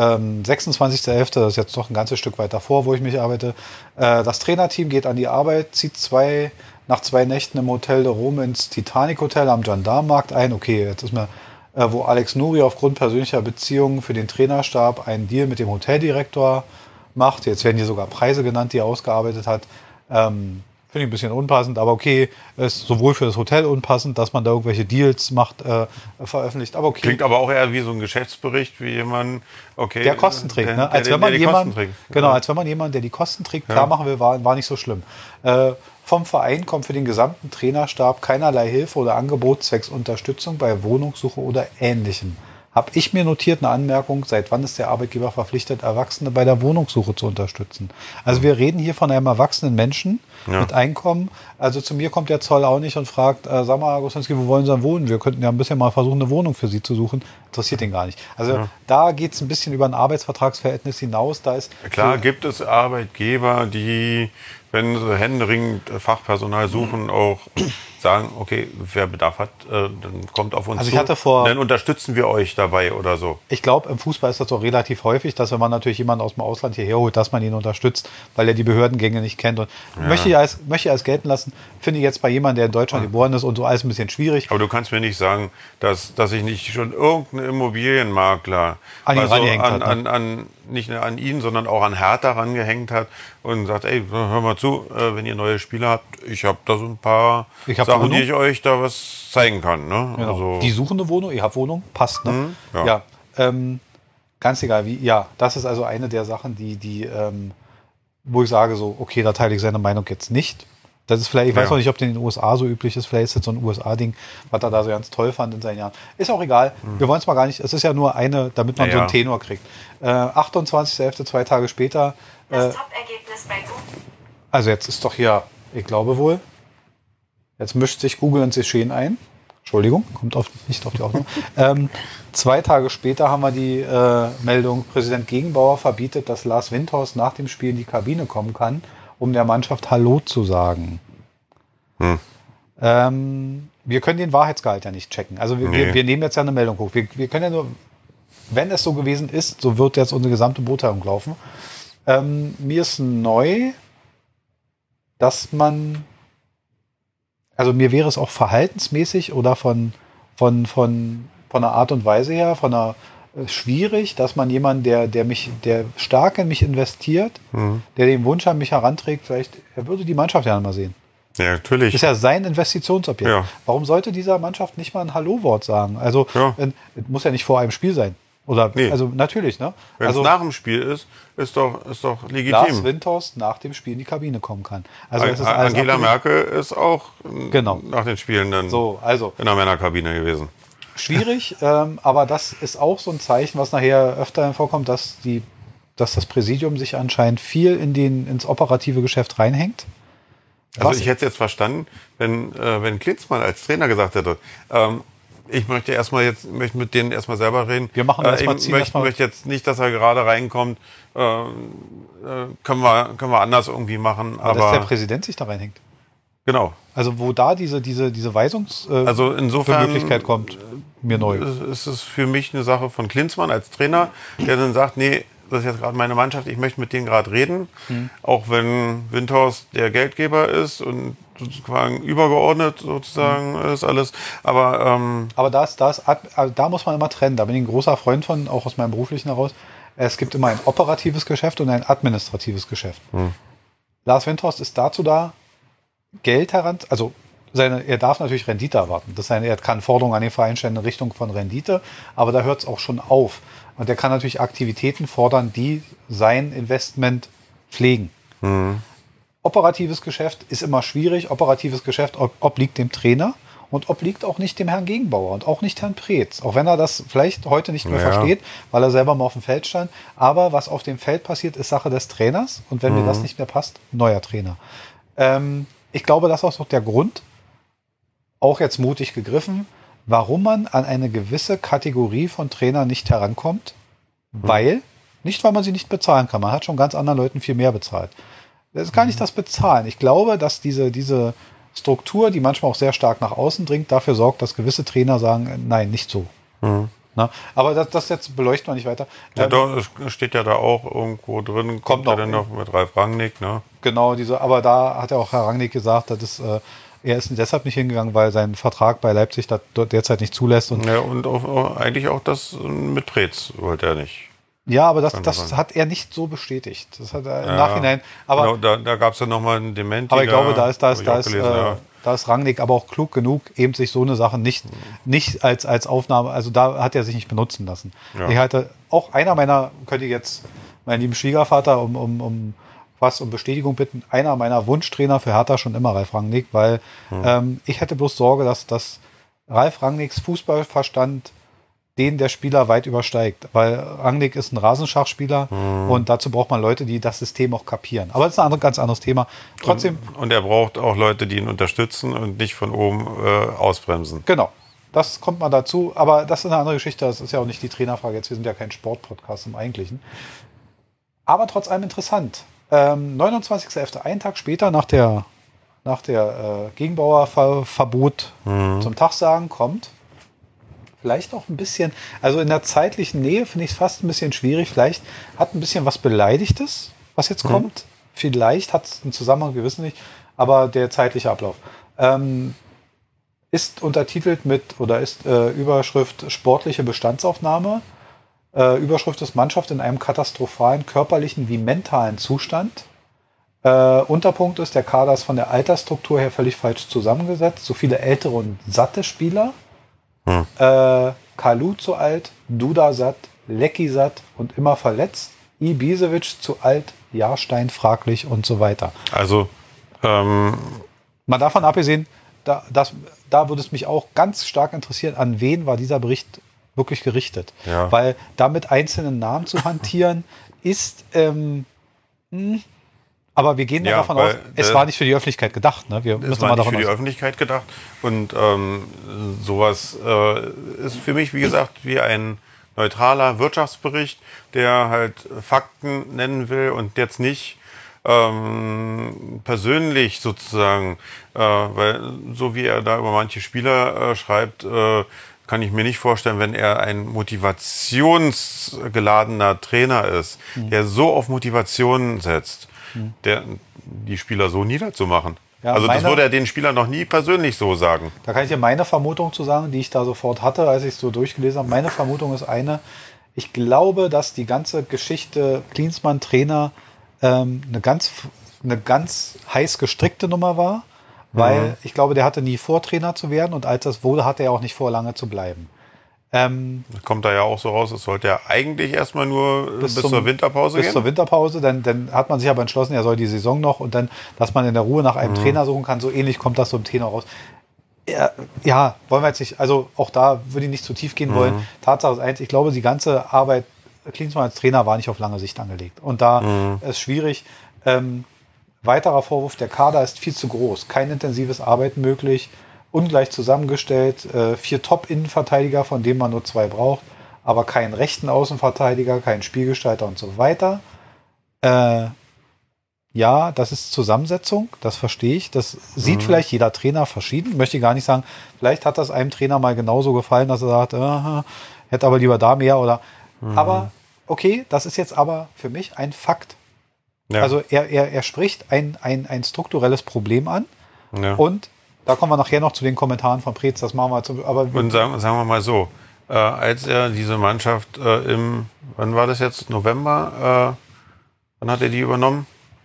A: 26.11., das ist jetzt doch ein ganzes Stück weiter vor, wo ich mich arbeite. Das Trainerteam geht an die Arbeit, zieht nach 2 Nächten im Hotel de Rome ins Titanic Hotel am Gendarmenmarkt ein. Okay, jetzt ist mir, wo Alex Nouri aufgrund persönlicher Beziehungen für den Trainerstab einen Deal mit dem Hoteldirektor macht. Jetzt werden hier sogar Preise genannt, die er ausgearbeitet hat. Finde ich ein bisschen unpassend, aber okay, ist sowohl für das Hotel unpassend, dass man da irgendwelche Deals macht, veröffentlicht, aber okay.
B: Klingt aber auch eher wie so ein Geschäftsbericht, wie jemand, okay.
A: Der Kosten trägt, ne? Als wenn man jemanden, der die Kosten trägt, klar machen will, war nicht so schlimm. Vom Verein kommt für den gesamten Trainerstab keinerlei Hilfe oder Angebot zwecks Unterstützung bei Wohnungssuche oder Ähnlichem. Habe ich mir notiert eine Anmerkung, seit wann ist der Arbeitgeber verpflichtet, Erwachsene bei der Wohnungssuche zu unterstützen? Also wir reden hier von einem erwachsenen Menschen mit Einkommen. Also zu mir kommt der Zoll auch nicht und fragt, sag mal, Herr Gostinski, wo wollen Sie denn wohnen? Wir könnten ja ein bisschen mal versuchen, eine Wohnung für Sie zu suchen. Interessiert ihn gar nicht. Also da geht es ein bisschen über ein Arbeitsvertragsverhältnis hinaus. Da ist
B: klar, gibt es Arbeitgeber, die, wenn sie händeringend Fachpersonal suchen, auch sagen, okay, wer Bedarf hat, dann kommt auf uns zu. Dann unterstützen wir euch dabei oder so.
A: Ich glaube, im Fußball ist das auch relativ häufig, dass wenn man natürlich jemanden aus dem Ausland hierher holt, dass man ihn unterstützt, weil er die Behördengänge nicht kennt. Und möchte ich als gelten lassen, finde ich jetzt bei jemandem, der in Deutschland geboren ist und so alles ein bisschen schwierig.
B: Aber du kannst mir nicht sagen, dass ich nicht schon irgendeinen Immobilienmakler nicht nur an ihn, sondern auch an Hertha rangehängt hat und sagt, ey, hör mal zu, wenn ihr neue Spieler habt, ich habe da so ein paar Sachen, die ich euch da was zeigen kann. Ne?
A: Genau. Also, die suchen eine Wohnung, ihr habt Wohnung, passt. Ne? Ganz egal wie. Ja, das ist also eine der Sachen, die wo ich sage so, okay, da teile ich seine Meinung jetzt nicht. Das ist vielleicht, ich weiß noch nicht, ob das in den USA so üblich ist, vielleicht ist das so ein USA-Ding, was er da so ganz toll fand in seinen Jahren. Ist auch egal, wir wollen es mal gar nicht, es ist ja nur eine, damit man so einen Tenor kriegt. 28.11., 2 Tage später. Das Top-Ergebnis bei Google. Also jetzt ist doch hier, ich glaube wohl, jetzt mischt sich Google ins Geschehen ein. Entschuldigung, kommt nicht auf die Aufnahme. 2 Tage später haben wir die Meldung, Präsident Gegenbauer verbietet, dass Lars Windhorst nach dem Spiel in die Kabine kommen kann, um der Mannschaft Hallo zu sagen. Wir können den Wahrheitsgehalt ja nicht checken. Also wir nehmen jetzt ja eine Meldung hoch. Wir können ja nur, wenn es so gewesen ist, so wird jetzt unsere gesamte Beurteilung laufen. Mir ist neu, dass man, also mir wäre es auch verhaltensmäßig oder von der Art und Weise her, schwierig, dass man jemanden, der stark in mich investiert, der den Wunsch an mich heranträgt, vielleicht, er würde die Mannschaft ja mal sehen.
B: Ja, natürlich.
A: Ist ja sein Investitionsobjekt. Ja. Warum sollte dieser Mannschaft nicht mal ein Hallo-Wort sagen? Also, muss ja nicht vor einem Spiel sein. Oder, also natürlich, ne?
B: Wenn es nach dem Spiel ist doch legitim.
A: Lars Windhorst nach dem Spiel in die Kabine kommen kann. Also das ist alles
B: Angela Merkel ist auch nach den Spielen dann in der Männerkabine gewesen.
A: Schwierig, aber das ist auch so ein Zeichen, was nachher öfter vorkommt, dass das Präsidium sich anscheinend viel ins operative Geschäft reinhängt.
B: Also ich hätte es jetzt verstanden, wenn Klinsmann als Trainer gesagt hätte, ich möchte mit denen erstmal selber reden.
A: Wir machen
B: ich möchte jetzt nicht, dass er gerade reinkommt. Können wir anders irgendwie machen. Aber
A: dass der Präsident sich da reinhängt.
B: Genau.
A: Also wo da diese Weisungsmöglichkeit kommt, mir neu.
B: Ist es für mich eine Sache von Klinsmann als Trainer, der dann sagt, nee, das ist jetzt gerade meine Mannschaft, ich möchte mit denen gerade reden. Auch wenn Windhorst der Geldgeber ist und sozusagen übergeordnet sozusagen ist alles. Aber
A: da muss man immer trennen. Da bin ich ein großer Freund von, auch aus meinem Beruflichen heraus. Es gibt immer ein operatives Geschäft und ein administratives Geschäft. Lars Windhorst ist dazu da, Geld er darf natürlich Rendite erwarten. Er kann Forderungen an den Verein stellen in Richtung von Rendite, aber da hört es auch schon auf. Und er kann natürlich Aktivitäten fordern, die sein Investment pflegen. Operatives Geschäft ist immer schwierig. Operatives Geschäft obliegt dem Trainer und obliegt auch nicht dem Herrn Gegenbauer und auch nicht Herrn Preetz. Auch wenn er das vielleicht heute nicht mehr versteht, weil er selber mal auf dem Feld stand. Aber was auf dem Feld passiert, ist Sache des Trainers. Und wenn mir das nicht mehr passt, neuer Trainer. Ich glaube, das ist auch der Grund, auch jetzt mutig gegriffen, warum man an eine gewisse Kategorie von Trainern nicht herankommt. Nicht weil man sie nicht bezahlen kann. Man hat schon ganz anderen Leuten viel mehr bezahlt. Das ist gar nicht das Bezahlen. Ich glaube, dass diese Struktur, die manchmal auch sehr stark nach außen dringt, dafür sorgt, dass gewisse Trainer sagen, nein, nicht so. Na, aber das jetzt beleuchten wir nicht weiter.
B: Ja, es steht ja da auch irgendwo drin, kommt er denn noch mit Ralf Rangnick, ne?
A: Genau, aber da hat ja auch Herr Rangnick gesagt, er ist deshalb nicht hingegangen, weil sein Vertrag bei Leipzig das derzeit nicht zulässt. Und
B: eigentlich auch das mit Preetz wollte er nicht.
A: Ja, aber das hat er nicht so bestätigt. Das hat er im Nachhinein. Aber
B: genau, da gab es ja nochmal einen Dementi.
A: Aber ich glaube, da ist Rangnick aber auch klug genug, eben sich so eine Sache nicht als Aufnahme, also da hat er sich nicht benutzen lassen. Ja. Ich halte auch könnte ich jetzt meinen lieben Schwiegervater um Bestätigung bitten, einer meiner Wunschtrainer für Hertha schon immer Ralf Rangnick, weil ich hätte bloß Sorge, dass Ralf Rangnicks Fußballverstand den der Spieler weit übersteigt, weil Rangnick ist ein Rasenschachspieler und dazu braucht man Leute, die das System auch kapieren. Aber das ist ein ganz anderes Thema. Trotzdem.
B: Und er braucht auch Leute, die ihn unterstützen und nicht von oben ausbremsen.
A: Genau. Das kommt mal dazu, aber das ist eine andere Geschichte. Das ist ja auch nicht die Trainerfrage. Jetzt, wir sind ja kein Sportpodcast im Eigentlichen. Aber trotz allem interessant. 29.11., einen Tag später nach der Gegenbauerverbot zum Tagsagen kommt vielleicht auch ein bisschen, also in der zeitlichen Nähe finde ich es fast ein bisschen schwierig. Vielleicht hat ein bisschen was Beleidigtes, was jetzt kommt. Vielleicht hat es einen Zusammenhang, wir wissen nicht, aber der zeitliche Ablauf ist untertitelt ist Überschrift sportliche Bestandsaufnahme. Überschrift ist Mannschaft in einem katastrophalen körperlichen wie mentalen Zustand. Unterpunkt ist, der Kader ist von der Altersstruktur her völlig falsch zusammengesetzt. So viele ältere und satte Spieler. Kalu zu alt, Duda satt, Lecki satt und immer verletzt. Ibisevic zu alt, Jahrstein fraglich und so weiter.
B: Also,
A: mal davon abgesehen, da würde es mich auch ganz stark interessieren, an wen war dieser Bericht wirklich gerichtet.
B: Ja.
A: Weil da mit einzelnen Namen zu hantieren, ist aber wir gehen davon aus, es war nicht für die Öffentlichkeit gedacht. Ne?
B: Es war nicht für die Öffentlichkeit gedacht. Und sowas ist für mich, wie gesagt, wie ein neutraler Wirtschaftsbericht, der halt Fakten nennen will und jetzt nicht persönlich sozusagen, weil so wie er da über manche Spieler schreibt, kann ich mir nicht vorstellen, wenn er ein motivationsgeladener Trainer ist, der so auf Motivation setzt, die Spieler so niederzumachen. Ja, also das würde er den Spielern noch nie persönlich so sagen.
A: Da kann ich dir meine Vermutung zu sagen, die ich da sofort hatte, als ich es so durchgelesen habe. Meine Vermutung ist ich glaube, dass die ganze Geschichte Klinsmann Trainer eine ganz heiß gestrickte Nummer war weil ich glaube, der hatte nie vor, Trainer zu werden und als das wurde, hatte er auch nicht vor, lange zu bleiben.
B: Kommt da ja auch so raus, es sollte ja eigentlich erstmal nur bis zur Winterpause gehen.
A: Bis zur Winterpause, dann hat man sich aber entschlossen, er soll die Saison noch und dann, dass man in der Ruhe nach einem Trainer suchen kann, so ähnlich kommt das so im Tenor raus. Ja, wollen wir jetzt nicht, also auch da würde ich nicht zu tief gehen wollen. Tatsache ist eins, ich glaube, die ganze Arbeit Klinsmann als Trainer war nicht auf lange Sicht angelegt. Und da ist schwierig. Weiterer Vorwurf, der Kader ist viel zu groß. Kein intensives Arbeiten möglich, ungleich zusammengestellt, 4 Top-Innenverteidiger, von denen man nur 2 braucht, aber keinen rechten Außenverteidiger, keinen Spielgestalter und so weiter. Ja, das ist Zusammensetzung, das verstehe ich. Das sieht vielleicht jeder Trainer verschieden. Möchte ich gar nicht sagen, vielleicht hat das einem Trainer mal genauso gefallen, dass er sagt, hätte aber lieber da mehr oder. Aber okay, das ist jetzt aber für mich ein Fakt. Ja. Also er spricht ein strukturelles Problem an und da kommen wir nachher noch zu den Kommentaren von Preetz, das machen wir.
B: Und sagen wir mal so, als er diese Mannschaft wann war das jetzt, November, wann hat er die übernommen?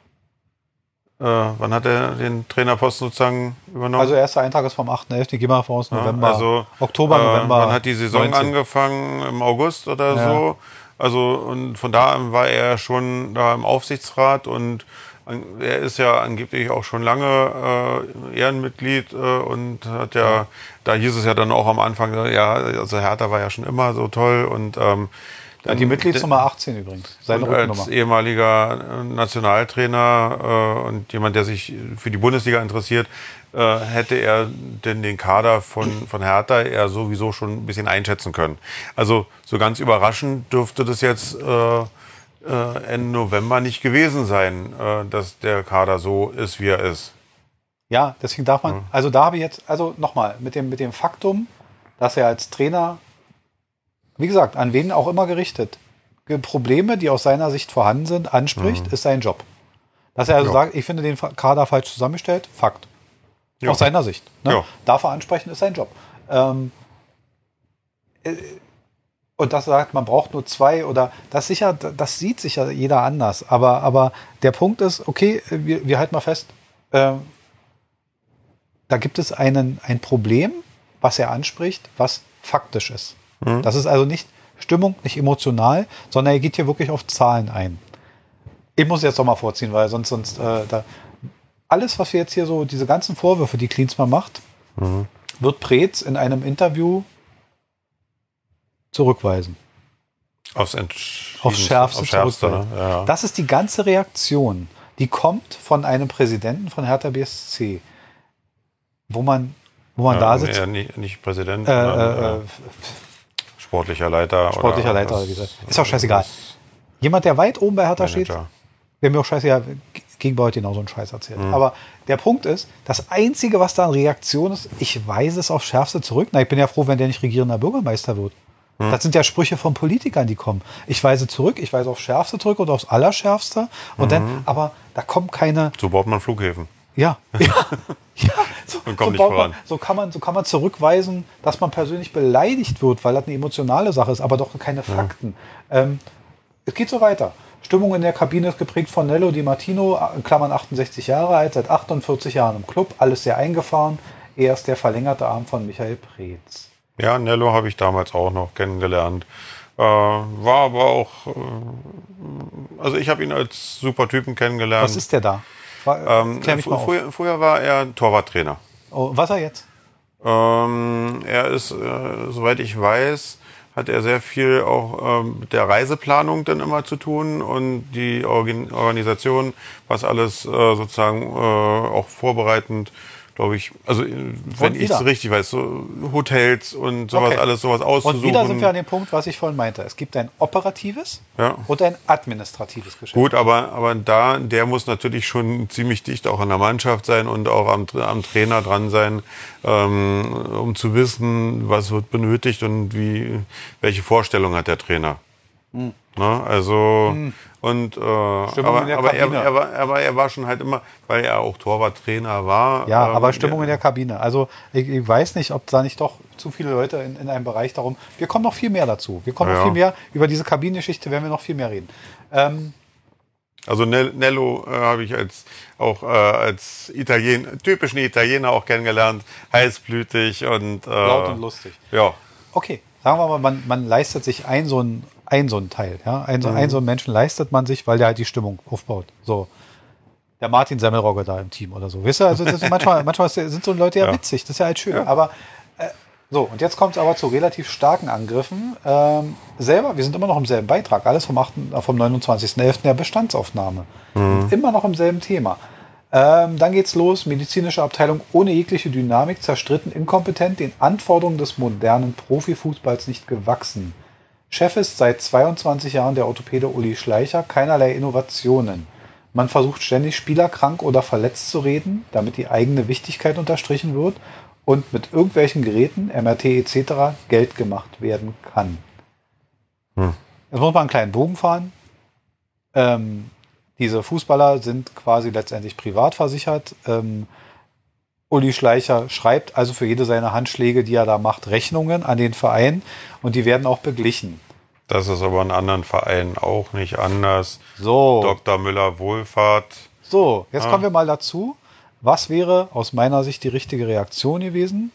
B: Wann hat er den Trainerposten sozusagen übernommen?
A: Also erster Eintrag ist vom 8.11., gehen wir voraus, November, Oktober, November.
B: Wann hat die Saison 19 angefangen? Im August oder so? Also und von da an war er schon da im Aufsichtsrat und er ist ja angeblich auch schon lange Ehrenmitglied und hat ja, da hieß es ja dann auch am Anfang, also Hertha war ja schon immer so toll und
A: die Mitgliedsnummer 18 übrigens.
B: Seine Rücknummer. Als ehemaliger Nationaltrainer und jemand, der sich für die Bundesliga interessiert, hätte er denn den Kader von Hertha eher sowieso schon ein bisschen einschätzen können. Also so ganz überraschend dürfte das jetzt Ende November nicht gewesen sein, dass der Kader so ist, wie er ist.
A: Ja, deswegen darf man, also da habe ich jetzt, also nochmal, mit dem Faktum, dass er als Trainer, wie gesagt, an wen auch immer gerichtet, Probleme, die aus seiner Sicht vorhanden sind, anspricht, ist sein Job. Dass er also sagt, ich finde den Kader falsch zusammengestellt, Fakt. Aus seiner Sicht. Ne? Darf er ansprechen, ist sein Job. Und das sagt, man braucht nur 2 oder das sicher, das sieht sicher jeder anders. Aber der Punkt ist, okay, wir halten mal fest, da gibt es ein Problem, was er anspricht, was faktisch ist. Das ist also nicht Stimmung, nicht emotional, sondern er geht hier wirklich auf Zahlen ein. Ich muss jetzt doch mal vorziehen, weil sonst alles, was wir jetzt hier so, diese ganzen Vorwürfe, die Klinsmann macht, wird Preetz in einem Interview zurückweisen.
B: Aufs
A: Schärfste.
B: Ne? Ja.
A: Das ist die ganze Reaktion, die kommt von einem Präsidenten von Hertha BSC, wo man da sitzt.
B: Nicht Präsident, sportlicher Leiter.
A: Sportlicher Leiter, wie gesagt. Ist auch scheißegal. Jemand, der weit oben bei Hertha steht, der mir auch scheißegal, gegenüber heute genauso einen Scheiß erzählt. Aber der Punkt ist, das Einzige, was da an Reaktion ist, ich weise es aufs Schärfste zurück. Ich bin ja froh, wenn der nicht regierender Bürgermeister wird. Das sind ja Sprüche von Politikern, die kommen. Ich weise zurück, ich weise aufs Schärfste zurück und aufs Allerschärfste. Und dann, aber da kommen keine.
B: So baut man Flughäfen.
A: Ja. So kann man zurückweisen, dass man persönlich beleidigt wird, weil das eine emotionale Sache ist, aber doch keine Fakten. Es geht so weiter. Stimmung in der Kabine ist geprägt von Nello Di Martino, in Klammern 68 Jahre alt, seit 48 Jahren im Club, alles sehr eingefahren. Er ist der verlängerte Arm von Michael Preetz.
B: Ja, Nello habe ich damals auch noch kennengelernt. War aber auch, also ich habe ihn als super Typen kennengelernt.
A: Was ist der da?
B: Früher war er Torwarttrainer.
A: Oh, was er jetzt?
B: Er ist, soweit ich weiß, hat er sehr viel auch mit der Reiseplanung dann immer zu tun und die Organisation, was alles sozusagen auch vorbereitend, glaube ich, also wenn ich es richtig weiß, so Hotels und sowas, alles sowas auszusuchen.
A: Und wieder sind wir an dem Punkt, was ich vorhin meinte. Es gibt ein operatives und ein administratives Geschäft.
B: Gut, aber der muss natürlich schon ziemlich dicht auch an der Mannschaft sein und auch am Trainer dran sein, um zu wissen, was wird benötigt und welche Vorstellung hat der Trainer. Ne? Also und aber er war schon halt immer, weil er auch Torwarttrainer war.
A: Ja, aber Stimmung in der Kabine. Also ich weiß nicht, ob da nicht doch zu viele Leute in einem Bereich darum. Wir kommen noch viel mehr dazu. Wir kommen noch viel mehr über diese Kabinengeschichte, werden wir noch viel mehr reden.
B: Also Nello habe ich als typischen Italiener auch kennengelernt, heißblütig und
A: laut und lustig.
B: Ja.
A: Okay, sagen wir mal, man leistet sich ein so ein Teil. Ja? Ein so einen Menschen leistet man sich, weil der halt die Stimmung aufbaut. So. Der Martin Semmelrogge da im Team oder so. Wisst ihr, also das ist manchmal sind so Leute ja witzig, das ist ja halt schön. Ja. Aber so, und jetzt kommt es aber zu relativ starken Angriffen. Wir sind immer noch im selben Beitrag, alles vom 29.11. der Bestandsaufnahme. Immer noch im selben Thema. Dann geht's los, medizinische Abteilung ohne jegliche Dynamik, zerstritten, inkompetent, den Anforderungen des modernen Profifußballs nicht gewachsen. Chef ist seit 22 Jahren der Orthopäde Uli Schleicher, keinerlei Innovationen. Man versucht ständig Spieler krank oder verletzt zu reden, damit die eigene Wichtigkeit unterstrichen wird und mit irgendwelchen Geräten, MRT etc. Geld gemacht werden kann. Jetzt muss man einen kleinen Bogen fahren. Diese Fußballer sind quasi letztendlich privat versichert. Uli Schleicher schreibt also für jede seiner Handschläge, die er da macht, Rechnungen an den Verein und die werden auch beglichen.
B: Das ist aber in anderen Vereinen auch nicht anders.
A: So.
B: Dr. Müller-Wohlfahrt.
A: So, jetzt kommen wir mal dazu. Was wäre aus meiner Sicht die richtige Reaktion gewesen?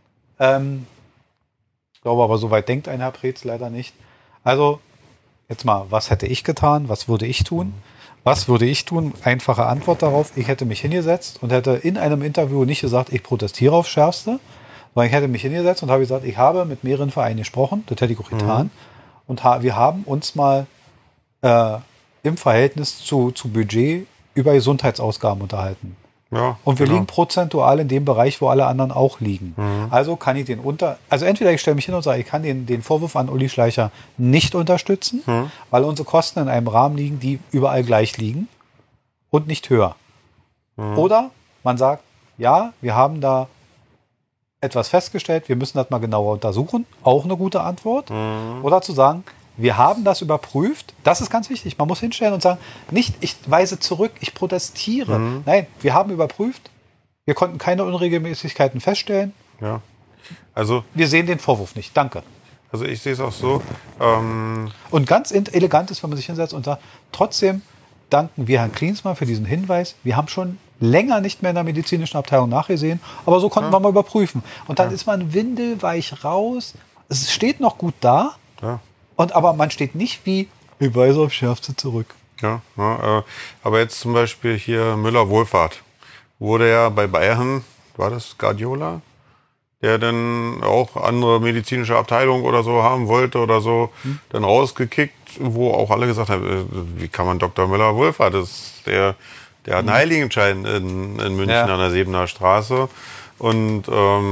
A: Ich glaube aber, so weit denkt ein Herr Preetz leider nicht. Also, jetzt mal, was hätte ich getan? Was würde ich tun? Was würde ich tun? Einfache Antwort darauf. Ich hätte mich hingesetzt und hätte in einem Interview nicht gesagt, ich protestiere aufs Schärfste, sondern ich hätte mich hingesetzt und habe gesagt, ich habe mit mehreren Vereinen gesprochen. Das hätte ich auch getan. Und wir haben uns mal im Verhältnis zu Budget über Gesundheitsausgaben unterhalten.
B: Ja,
A: und wir liegen prozentual in dem Bereich, wo alle anderen auch liegen. Also kann ich also entweder ich stelle mich hin und sage, ich kann den Vorwurf an Uli Schleicher nicht unterstützen, weil unsere Kosten in einem Rahmen liegen, die überall gleich liegen und nicht höher. Oder man sagt, ja, wir haben da etwas festgestellt, wir müssen das mal genauer untersuchen. Auch eine gute Antwort. Oder zu sagen, wir haben das überprüft. Das ist ganz wichtig. Man muss hinstellen und sagen, nicht ich weise zurück, ich protestiere. Nein, wir haben überprüft. Wir konnten keine Unregelmäßigkeiten feststellen.
B: Ja. Also,
A: wir sehen den Vorwurf nicht. Danke.
B: Also ich sehe es auch so.
A: Und ganz elegant ist, wenn man sich hinsetzt und sagt, trotzdem danken wir Herrn Klinsmann für diesen Hinweis. Wir haben schon länger nicht mehr in der medizinischen Abteilung nachgesehen, aber so konnten wir mal überprüfen. Und dann ist man windelweich raus. Es steht noch gut da, aber man steht nicht wie, ich weise auf Schärfste zurück.
B: Ja, aber jetzt zum Beispiel hier Müller-Wohlfahrt. Wurde ja bei Bayern, war das Guardiola, der dann auch andere medizinische Abteilung oder so haben wollte oder so, dann rausgekickt, wo auch alle gesagt haben, wie kann man Dr. Müller-Wohlfahrt, der hat einen Heiligenschein in München an der Sebener Straße und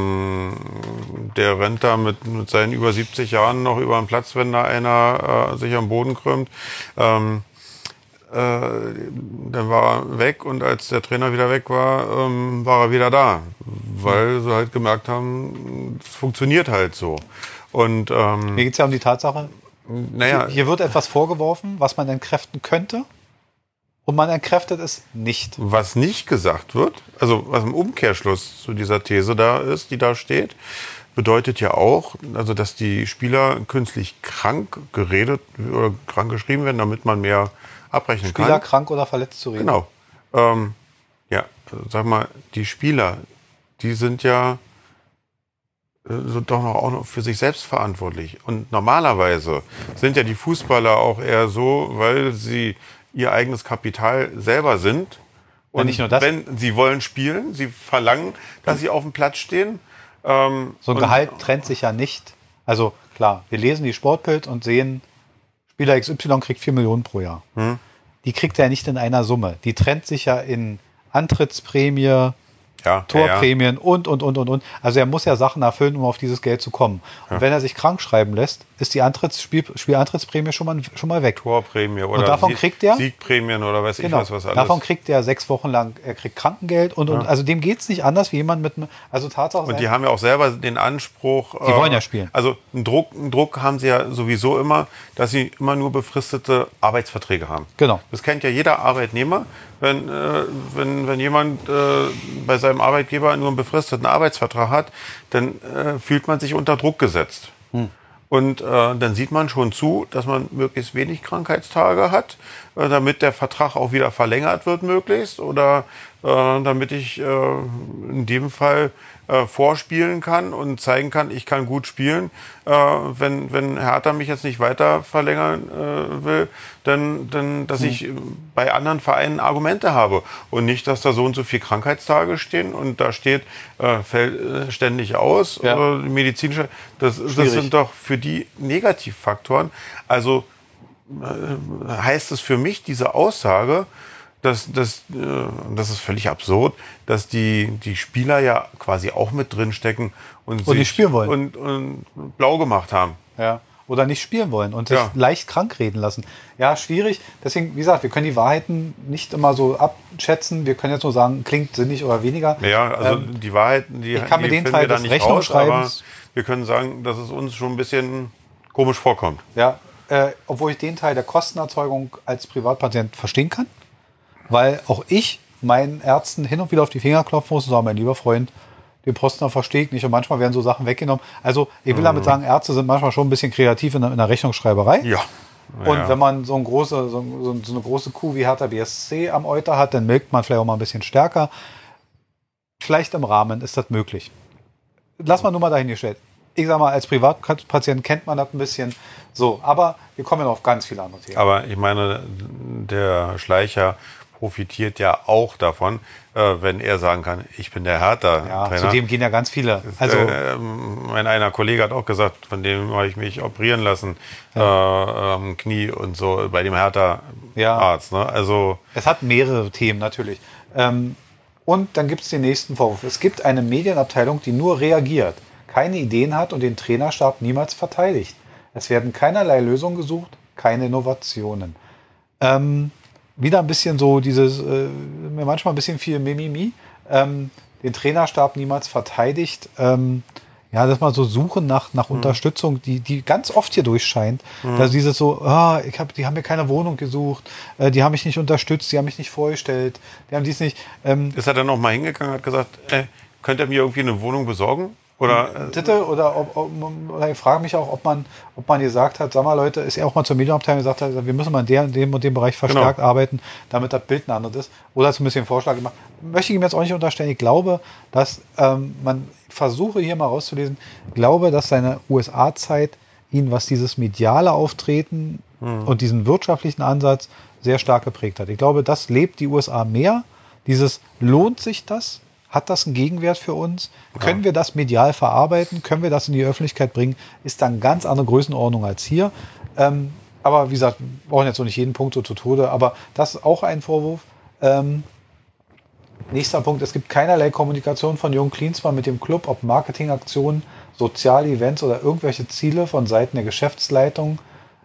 B: der rennt da mit seinen über 70 Jahren noch über den Platz, wenn da einer sich am Boden krümmt. Dann war er weg und als der Trainer wieder weg war, war er wieder da, weil sie halt gemerkt haben, es funktioniert halt so. Und
A: mir geht es ja um die Tatsache, hier wird etwas vorgeworfen, was man entkräften könnte und man entkräftet es nicht.
B: Was nicht gesagt wird, also was im Umkehrschluss zu dieser These da ist, die da steht, bedeutet ja auch, also dass die Spieler künstlich krank geredet oder krank geschrieben werden, damit man mehr abrechnen kann.
A: Spieler krank oder verletzt zu reden.
B: Genau. Sag mal, die Spieler, die sind ja doch auch noch für sich selbst verantwortlich. Und normalerweise sind ja die Fußballer auch eher so, weil sie ihr eigenes Kapital selber sind. Und
A: nicht nur das.
B: Wenn sie wollen spielen, sie verlangen, dass sie auf dem Platz stehen.
A: So ein Gehalt trennt sich ja nicht. Also klar, wir lesen die Sportbild und sehen, Spieler XY kriegt 4 Millionen pro Jahr. Die kriegt er nicht in einer Summe. Die trennt sich ja in Antrittsprämie, Torprämien und. Also er muss ja Sachen erfüllen, um auf dieses Geld zu kommen. Und wenn er sich krank schreiben lässt, ist die Spielantrittsprämie schon mal weg.
B: Torprämie oder
A: und davon kriegt er,
B: Siegprämien oder weiß ich was alles.
A: Davon kriegt er 6 Wochen lang, er kriegt Krankengeld und also dem geht es nicht anders wie jemand mit Tatsache.
B: Und die haben ja auch selber den Anspruch.
A: Die wollen ja spielen.
B: Also einen Druck haben sie ja sowieso immer, dass sie immer nur befristete Arbeitsverträge haben.
A: Genau.
B: Das kennt ja jeder Arbeitnehmer. Wenn jemand bei seinem Arbeitgeber nur einen befristeten Arbeitsvertrag hat, dann fühlt man sich unter Druck gesetzt. Und dann sieht man schon zu, dass man möglichst wenig Krankheitstage hat, damit der Vertrag auch wieder verlängert wird möglichst oder damit ich in dem Fall vorspielen kann und zeigen kann, ich kann gut spielen. Wenn Hertha mich jetzt nicht weiter verlängern will, dann dass ich bei anderen Vereinen Argumente habe und nicht, dass da so und so viele Krankheitstage stehen und da steht, fällt ständig aus, medizinische, das sind doch für die Negativfaktoren. Also heißt es für mich, diese Aussage, das ist völlig absurd, dass die Spieler ja quasi auch mit drin stecken und
A: sich nicht spielen wollen.
B: Und blau gemacht haben.
A: Ja. Oder nicht spielen wollen und sich leicht krank reden lassen. Ja, schwierig. Deswegen, wie gesagt, wir können die Wahrheiten nicht immer so abschätzen. Wir können jetzt nur sagen, klingt sinnig oder weniger.
B: Ja, also die Wahrheiten, die finden wir da nicht raus, aber wir können sagen, dass es uns schon ein bisschen komisch vorkommt.
A: Ja, obwohl ich den Teil der Kostenerzeugung als Privatpatient verstehen kann. Weil auch ich meinen Ärzten hin und wieder auf die Finger klopfen muss und sagen, mein lieber Freund, den Postner verstehe ich nicht. Und manchmal werden so Sachen weggenommen. Also ich will damit sagen, Ärzte sind manchmal schon ein bisschen kreativ in der Rechnungsschreiberei.
B: Ja.
A: Und wenn man so eine große Kuh wie Hertha BSC am Euter hat, dann milkt man vielleicht auch mal ein bisschen stärker. Vielleicht im Rahmen ist das möglich. Lass mal nur mal dahingestellt. Ich sag mal, als Privatpatient kennt man das ein bisschen so. Aber wir kommen ja noch auf ganz viele andere Themen.
B: Aber ich meine, der Schleicher profitiert ja auch davon, wenn er sagen kann, ich bin der Hertha-Trainer.
A: Ja, zu dem gehen ja ganz viele.
B: Also mein einer Kollege hat auch gesagt, von dem habe ich mich operieren lassen, am Knie und so, bei dem Hertha-Arzt. Ne? Also
A: es hat mehrere Themen natürlich. Und dann gibt es den nächsten Vorwurf. Es gibt eine Medienabteilung, die nur reagiert, keine Ideen hat und den Trainerstab niemals verteidigt. Es werden keinerlei Lösungen gesucht, keine Innovationen. Wieder ein bisschen so dieses, mir manchmal ein bisschen viel Mimimi, den Trainerstab niemals verteidigt, dass man so suchen nach Unterstützung, die ganz oft hier durchscheint, dass dieses so, die haben mir keine Wohnung gesucht, die haben mich nicht unterstützt, die haben mich nicht vorgestellt, die haben dies nicht.
B: Ist er dann noch mal hingegangen und hat gesagt, könnt ihr mir irgendwie eine Wohnung besorgen? Oder
A: ich frage mich auch, ob man gesagt hat, sag mal Leute, ist er auch mal zur Medienabteilung gesagt hat, wir müssen mal in dem und dem Bereich verstärkt arbeiten, damit das Bild ein anderes ist. Oder zumindest den Vorschlag gemacht. Möchte ich ihm jetzt auch nicht unterstellen. Ich glaube, dass man versuche hier mal rauszulesen, glaube, dass seine USA-Zeit ihn, was dieses mediale Auftreten und diesen wirtschaftlichen Ansatz sehr stark geprägt hat. Ich glaube, das lebt die USA mehr. Dieses, lohnt sich das? Hat das einen Gegenwert für uns? Können wir das medial verarbeiten? Können wir das in die Öffentlichkeit bringen? Ist dann ganz andere Größenordnung als hier. Aber wie gesagt, wir brauchen jetzt noch nicht jeden Punkt so zu Tode. Aber das ist auch ein Vorwurf. Nächster Punkt, es gibt keinerlei Kommunikation von Jürgen Klinsmann mit dem Club, ob Marketingaktionen, soziale Events oder irgendwelche Ziele von Seiten der Geschäftsleitung.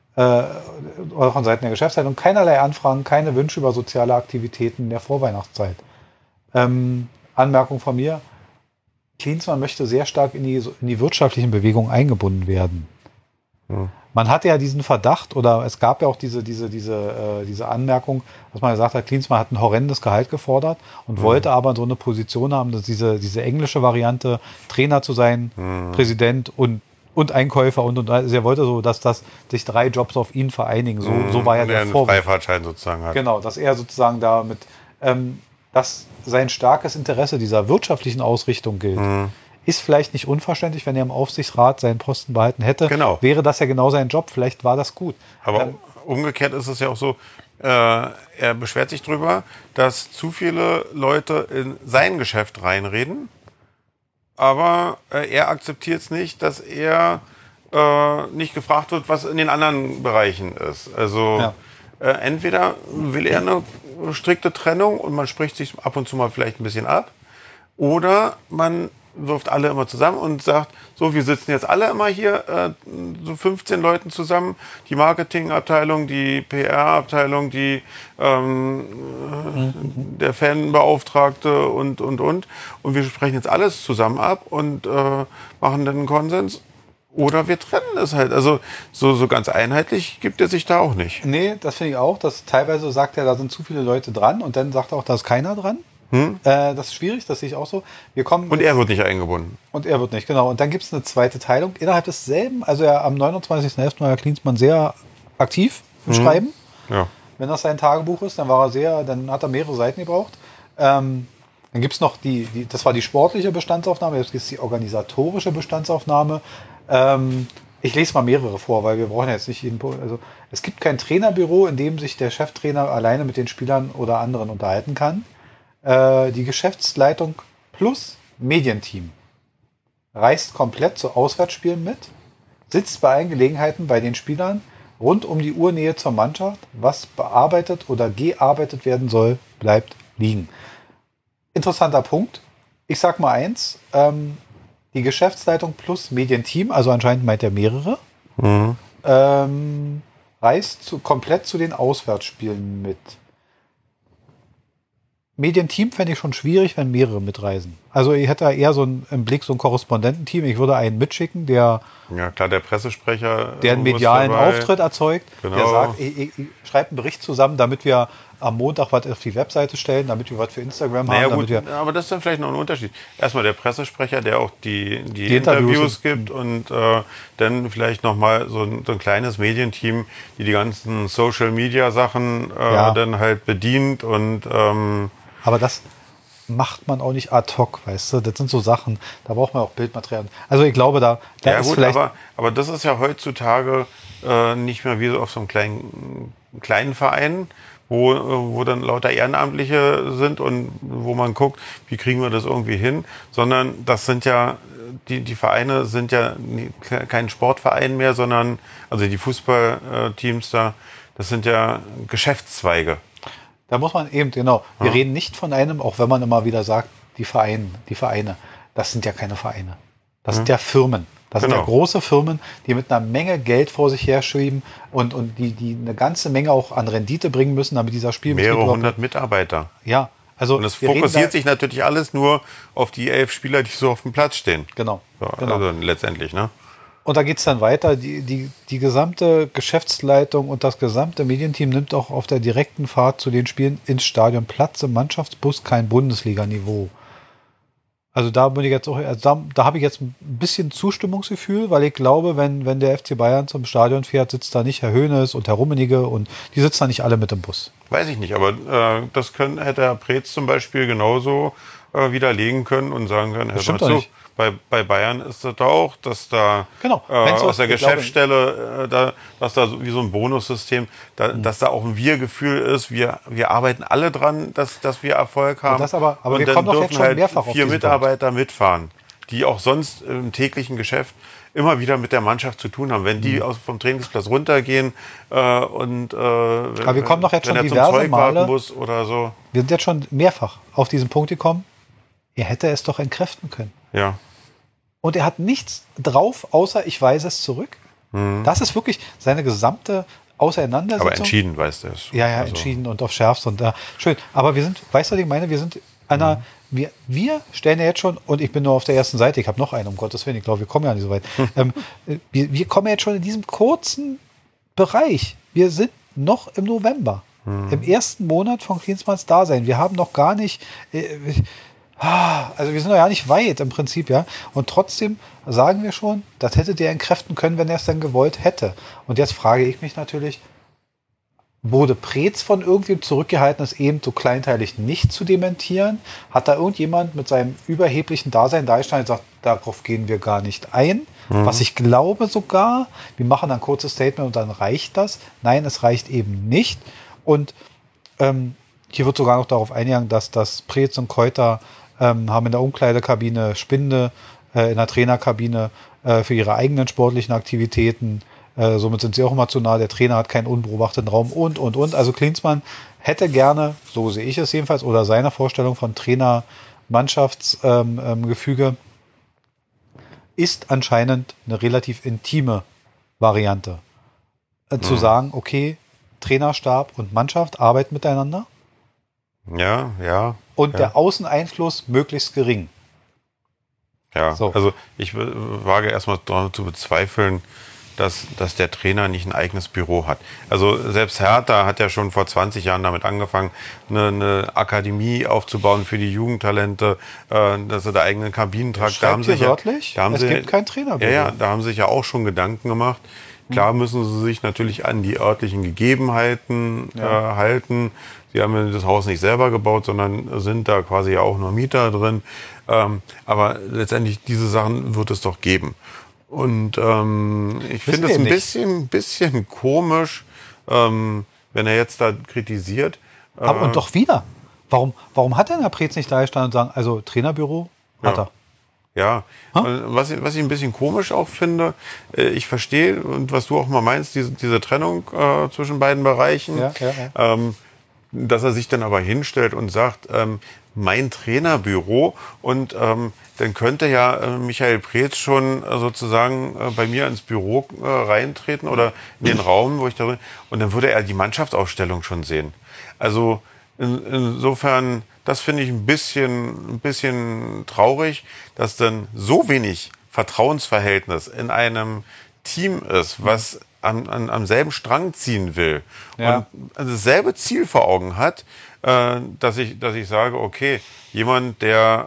A: Keinerlei Anfragen, keine Wünsche über soziale Aktivitäten in der Vorweihnachtszeit. Anmerkung von mir, Klinsmann möchte sehr stark in die wirtschaftlichen Bewegungen eingebunden werden. Man hatte ja diesen Verdacht, oder es gab ja auch diese Anmerkung, dass man gesagt hat, Klinsmann hat ein horrendes Gehalt gefordert und wollte aber so eine Position haben, dass diese englische Variante, Trainer zu sein, Präsident und Einkäufer und also er wollte so, dass sich 3 Jobs auf ihn vereinigen. So war ja der Vorwurf.
B: Einen Freifahrtschein sozusagen hat.
A: Genau, dass er sozusagen damit dass sein starkes Interesse dieser wirtschaftlichen Ausrichtung gilt, ist vielleicht nicht unverständlich, wenn er im Aufsichtsrat seinen Posten behalten hätte.
B: Genau.
A: Wäre das ja genau sein Job, vielleicht war das gut.
B: Aber umgekehrt ist es ja auch so, er beschwert sich darüber, dass zu viele Leute in sein Geschäft reinreden, aber er akzeptiert es nicht, dass er nicht gefragt wird, was in den anderen Bereichen ist. Also entweder will er eine strikte Trennung und man spricht sich ab und zu mal vielleicht ein bisschen ab, oder man wirft alle immer zusammen und sagt, so, wir sitzen jetzt alle immer hier, so 15 Leuten zusammen, die Marketingabteilung, die PR-Abteilung, die der Fanbeauftragte und wir sprechen jetzt alles zusammen ab und machen dann einen Konsens. Oder wir trennen es halt. Also so ganz einheitlich gibt er sich da auch nicht.
A: Nee, das finde ich auch. Teilweise sagt er, da sind zu viele Leute dran und dann sagt er auch, da ist keiner dran. Das ist schwierig, das sehe ich auch so.
B: Und er wird nicht eingebunden.
A: Und er wird nicht, genau. Und dann gibt es eine zweite Teilung innerhalb desselben. Also am 29.11. war Herr Klinsmann sehr aktiv im Schreiben.
B: Ja.
A: Wenn das sein Tagebuch ist, dann hat er mehrere Seiten gebraucht. Dann gibt es noch das war die sportliche Bestandsaufnahme, jetzt gibt es die organisatorische Bestandsaufnahme. Ich lese mal mehrere vor, weil wir brauchen ja jetzt nicht jeden Punkt. Also es gibt kein Trainerbüro, in dem sich der Cheftrainer alleine mit den Spielern oder anderen unterhalten kann. Die Geschäftsleitung plus Medienteam reist komplett zu Auswärtsspielen mit, sitzt bei allen Gelegenheiten bei den Spielern rund um die Uhrnähe zur Mannschaft. Was bearbeitet oder gearbeitet werden soll, bleibt liegen. Interessanter Punkt. Ich sag mal eins, die Geschäftsleitung plus Medienteam, also anscheinend meint er mehrere, reist komplett zu den Auswärtsspielen mit. Medienteam fände ich schon schwierig, wenn mehrere mitreisen. Also ich hätte eher im Blick so ein Korrespondententeam. Ich würde einen mitschicken, der
B: der Pressesprecher,
A: der einen medialen Auftritt erzeugt, der sagt, ich schreibe einen Bericht zusammen, damit wir am Montag was auf die Webseite stellen, damit wir was für Instagram haben.
B: Gut, aber das ist dann vielleicht noch ein Unterschied. Erstmal der Pressesprecher, der auch die Interviews gibt und dann vielleicht nochmal so ein kleines Medienteam, die ganzen Social-Media-Sachen dann halt bedient und
A: aber das macht man auch nicht ad hoc, weißt du? Das sind so Sachen, da braucht man auch Bildmaterial. Also ich glaube, da ist
B: gut,
A: vielleicht...
B: Aber das ist ja heutzutage nicht mehr wie so auf so einem kleinen Verein, wo dann lauter Ehrenamtliche sind und wo man guckt, wie kriegen wir das irgendwie hin, sondern das sind ja, die Vereine sind ja kein Sportverein mehr, sondern, also die Fußballteams da, das sind ja Geschäftszweige.
A: Da muss man eben, genau, wir reden nicht von einem, auch wenn man immer wieder sagt, die Vereine, das sind ja keine Vereine. Das sind ja Firmen. Das sind ja große Firmen, die mit einer Menge Geld vor sich herschieben und die eine ganze Menge auch an Rendite bringen müssen, damit dieser Spielbetrieb...
B: Mehrere hundert Mitarbeiter.
A: Ja, also...
B: Und es fokussiert sich natürlich alles nur auf die 11 Spieler, die so auf dem Platz stehen.
A: Genau.
B: So, also letztendlich, ne?
A: Und da geht es dann weiter. Die gesamte Geschäftsleitung und das gesamte Medienteam nimmt auch auf der direkten Fahrt zu den Spielen ins Stadion Platz im Mannschaftsbus, kein Bundesliga-Niveau. Also da bin ich jetzt auch, da habe ich jetzt ein bisschen Zustimmungsgefühl, weil ich glaube, wenn der FC Bayern zum Stadion fährt, sitzt da nicht Herr Hoeneß und Herr Rummenigge und die sitzen da nicht alle mit im Bus.
B: Weiß ich nicht, aber das hätte Herr Preetz zum Beispiel genauso widerlegen können und sagen können, Herr Matzug, bei Bayern ist das auch, dass da aus der Geschäftsstelle, dass da wie so ein Bonussystem, dass da auch ein Wir-Gefühl ist. Wir arbeiten alle dran, dass wir Erfolg haben.
A: Aber
B: und
A: wir
B: dann
A: kommen doch
B: dürfen
A: jetzt schon
B: halt
A: mehrfach auf
B: 4 Mitarbeiter mitfahren, die auch sonst im täglichen Geschäft immer wieder mit der Mannschaft zu tun haben. Wenn die vom Trainingsplatz runtergehen aber
A: wir kommen doch jetzt schon
B: zum
A: diverse
B: Zeug
A: Male,
B: warten muss oder so.
A: Wir sind jetzt schon mehrfach auf diesen Punkt gekommen, er hätte es doch entkräften können.
B: Ja.
A: Und er hat nichts drauf, außer ich weise es zurück. Das ist wirklich seine gesamte Auseinandersetzung.
B: Aber entschieden, weißt du es.
A: Ja, entschieden und auf Schärfst und schön. Aber wir sind, weißt du, was ich meine? Wir sind wir stellen ja jetzt schon, und ich bin nur auf der ersten Seite, ich habe noch einen, um Gottes Willen, ich glaube, wir kommen ja nicht so weit. Wir kommen jetzt schon in diesem kurzen Bereich. Wir sind noch im November. Im ersten Monat von Klinsmanns Dasein. Wir haben noch gar nicht... Also wir sind noch ja nicht weit im Prinzip, ja. Und trotzdem sagen wir schon, das hätte der entkräften können, wenn er es dann gewollt hätte. Und jetzt frage ich mich natürlich, wurde Preetz von irgendwem zurückgehalten, es eben so kleinteilig nicht zu dementieren? Hat da irgendjemand mit seinem überheblichen Dasein dargestanden und gesagt, darauf gehen wir gar nicht ein? Was ich glaube sogar, wir machen ein kurzes Statement und dann reicht das. Nein, es reicht eben nicht. Und hier wird sogar noch darauf eingegangen, dass Preetz und Keuter haben in der Umkleidekabine Spinde, in der Trainerkabine für ihre eigenen sportlichen Aktivitäten. Somit sind sie auch immer zu nah. Der Trainer hat keinen unbeobachteten Raum und. Also Klinsmann hätte gerne, so sehe ich es jedenfalls, oder seiner Vorstellung von Trainer-Mannschaftsgefüge, ist anscheinend eine relativ intime Variante. Zu sagen, okay, Trainerstab und Mannschaft arbeiten miteinander.
B: Ja.
A: Und der Außeneinfluss möglichst gering.
B: Ja, so. Also ich wage erstmal zu bezweifeln, dass der Trainer nicht ein eigenes Büro hat. Also selbst Hertha hat ja schon vor 20 Jahren damit angefangen, eine Akademie aufzubauen für die Jugendtalente, dass sie da eigenen Kabinentrakt.
A: Da haben sie wörtlich? Es gibt kein Trainerbüro.
B: Ja, da haben sie sich ja auch schon Gedanken gemacht. Klar müssen sie sich natürlich an die örtlichen Gegebenheiten halten. Sie haben ja das Haus nicht selber gebaut, sondern sind da quasi auch nur Mieter drin. Aber letztendlich diese Sachen wird es doch geben. Und ich finde es ein bisschen komisch, wenn er jetzt da kritisiert.
A: Aber und doch wieder. Warum hat denn Herr Preetz nicht da gestanden und sagen, also Trainerbüro hat er?
B: Ja, was ich ein bisschen komisch auch finde, ich verstehe, und was du auch mal meinst, diese Trennung zwischen beiden Bereichen, dass er sich dann aber hinstellt und sagt, mein Trainerbüro, und dann könnte ja Michael Preetz schon sozusagen bei mir ins Büro reintreten oder in den Raum, wo ich da bin, und dann würde er die Mannschaftsaufstellung schon sehen. Also insofern, das finde ich ein bisschen traurig, dass dann so wenig Vertrauensverhältnis in einem Team ist, was am selben Strang ziehen will und dasselbe Ziel vor Augen hat, dass ich sage, okay, jemand, der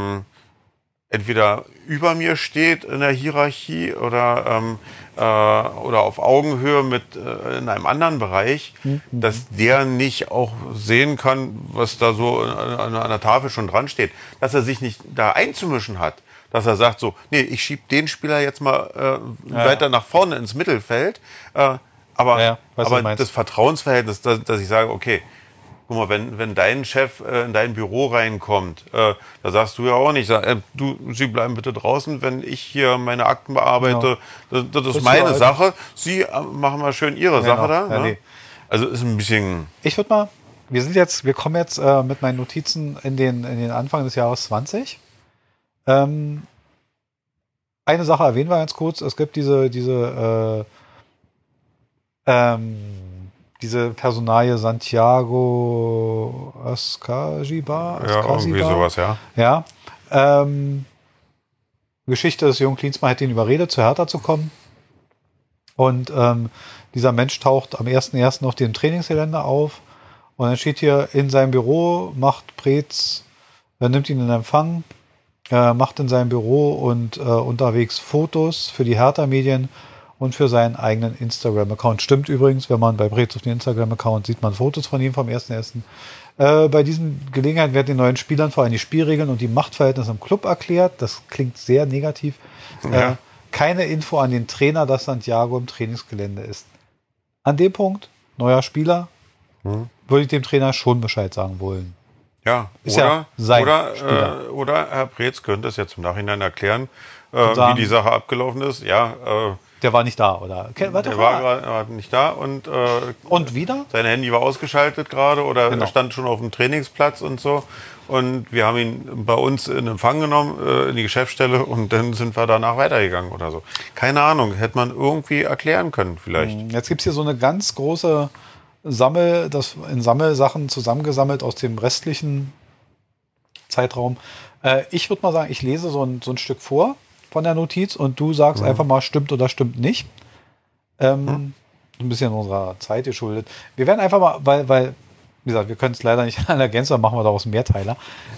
B: entweder über mir steht in der Hierarchie oder auf Augenhöhe in einem anderen Bereich, dass der nicht auch sehen kann, was da so an der Tafel schon dran steht, dass er sich nicht da einzumischen hat, dass er sagt so, nee, ich schiebe den Spieler jetzt mal weiter nach vorne ins Mittelfeld, aber das Vertrauensverhältnis, dass ich sage, okay, guck mal, wenn dein Chef in dein Büro reinkommt, da sagst du ja auch nicht, Sie bleiben bitte draußen, wenn ich hier meine Akten bearbeite, das ist meine Sache, Sie machen mal schön Ihre Sache da. Ja, nee. Also ist ein bisschen...
A: Ich würde mal, wir kommen jetzt mit meinen Notizen in den Anfang des Jahres 20. Eine Sache erwähnen wir ganz kurz, es gibt diese Personalie Santiago Ascagiba.
B: Ja, irgendwie sowas, ja.
A: Ja. Geschichte des jungen Klinsmann hat ihn überredet, zu Hertha zu kommen. Und dieser Mensch taucht am 1.1. auf dem Trainingsgelände auf. Und dann steht hier in seinem Büro, macht Preetz, nimmt ihn in Empfang, macht in seinem Büro und unterwegs Fotos für die Hertha-Medien und für seinen eigenen Instagram-Account. Stimmt übrigens, wenn man bei Preetz auf den Instagram-Account sieht man Fotos von ihm vom 1.1. Bei diesen Gelegenheiten werden den neuen Spielern vor allem die Spielregeln und die Machtverhältnisse im Club erklärt. Das klingt sehr negativ. Ja. Keine Info an den Trainer, dass Santiago im Trainingsgelände ist. An dem Punkt, neuer Spieler, würde ich dem Trainer schon Bescheid sagen wollen.
B: Ja, oder Herr Preetz könnte es jetzt im Nachhinein erklären, wie die Sache abgelaufen ist. Ja,
A: der war nicht da, oder?
B: Der war nicht da und
A: wieder?
B: Sein Handy war ausgeschaltet gerade oder er stand schon auf dem Trainingsplatz und so. Und wir haben ihn bei uns in Empfang genommen, in die Geschäftsstelle, und dann sind wir danach weitergegangen oder so. Keine Ahnung, hätte man irgendwie erklären können vielleicht.
A: Jetzt gibt es hier so eine ganz große Sammelsachen zusammengesammelt aus dem restlichen Zeitraum. Ich würde mal sagen, ich lese so ein Stück vor von der Notiz und du sagst einfach mal, stimmt oder stimmt nicht. Ein bisschen unserer Zeit geschuldet. Wir werden einfach mal, weil wie gesagt, wir können es leider nicht an der Gänze, machen wir daraus einen Mehrteiler.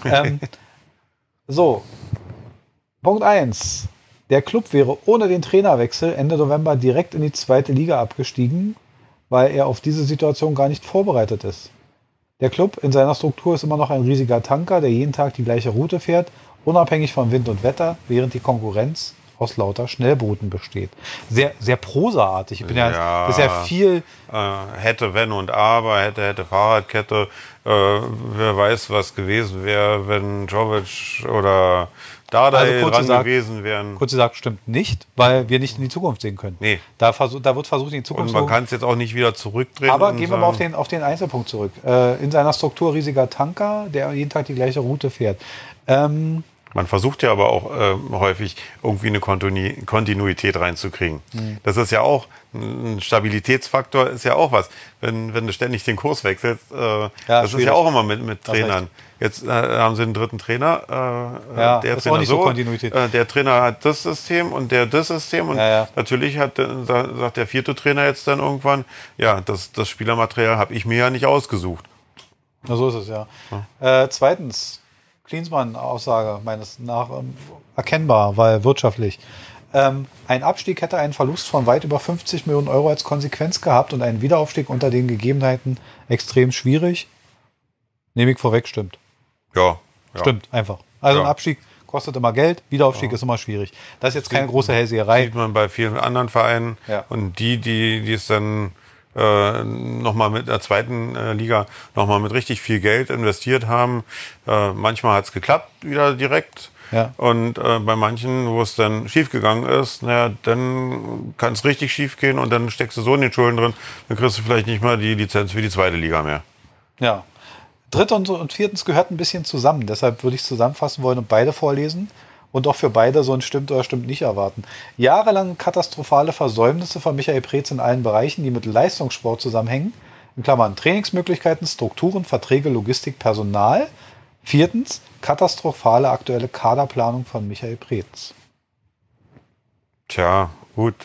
A: So, Punkt 1. Der Club wäre ohne den Trainerwechsel Ende November direkt in die 2. Liga abgestiegen, weil er auf diese Situation gar nicht vorbereitet ist. Der Club in seiner Struktur ist immer noch ein riesiger Tanker, der jeden Tag die gleiche Route fährt, unabhängig von Wind und Wetter, während die Konkurrenz aus lauter Schnellbooten besteht. Sehr, sehr prosaartig. Das ist ja viel...
B: hätte, wenn und aber, hätte Fahrradkette. Wer weiß, was gewesen wäre, wenn Jovic oder Dardai dran gewesen wären.
A: Kurz gesagt, stimmt nicht, weil wir nicht in die Zukunft sehen können.
B: Nee.
A: Da wird versucht, in die Zukunft
B: zu... Und man kann es jetzt auch nicht wieder zurückdrehen.
A: Aber gehen wir mal auf den Einzelpunkt zurück. In seiner Struktur riesiger Tanker, der jeden Tag die gleiche Route fährt.
B: Man versucht ja aber auch häufig irgendwie eine Kontinuität reinzukriegen. Das ist ja auch ein Stabilitätsfaktor, ist ja auch was. Wenn du ständig den Kurs wechselst, das ist ja auch immer mit Trainern. Jetzt haben sie einen dritten Trainer. Der Trainer
A: nicht so Kontinuität.
B: Der Trainer hat das System und der das System. Und natürlich sagt der vierte Trainer jetzt dann irgendwann, das Spielermaterial habe ich mir ja nicht ausgesucht.
A: Na, so ist es, ja. Zweitens, Klinsmann-Aussage meines nach erkennbar, weil wirtschaftlich. Ein Abstieg hätte einen Verlust von weit über 50 Millionen Euro als Konsequenz gehabt und ein Wiederaufstieg unter den Gegebenheiten extrem schwierig. Nehme ich vorweg, stimmt.
B: Ja.
A: Stimmt, einfach. Also ein Abstieg kostet immer Geld, Wiederaufstieg ist immer schwierig. Das ist jetzt keine große Hellseherei.
B: Sieht man bei vielen anderen Vereinen. Ja. Und die es dann nochmal mit der zweiten Liga nochmal mit richtig viel Geld investiert haben. Manchmal hat es geklappt, wieder direkt. Ja. Und bei manchen, wo es dann schief gegangen ist, dann kann es richtig schief gehen und dann steckst du so in den Schulden drin, dann kriegst du vielleicht nicht mal die Lizenz für die zweite Liga mehr.
A: Ja. Drittens und viertens gehört ein bisschen zusammen. Deshalb würde ich es zusammenfassen wollen und beide vorlesen. Und auch für beide so ein stimmt oder stimmt nicht erwarten. Jahrelang katastrophale Versäumnisse von Michael Preetz in allen Bereichen, die mit Leistungssport zusammenhängen. In Klammern Trainingsmöglichkeiten, Strukturen, Verträge, Logistik, Personal. Viertens, katastrophale aktuelle Kaderplanung von Michael Preetz.
B: Tja, gut.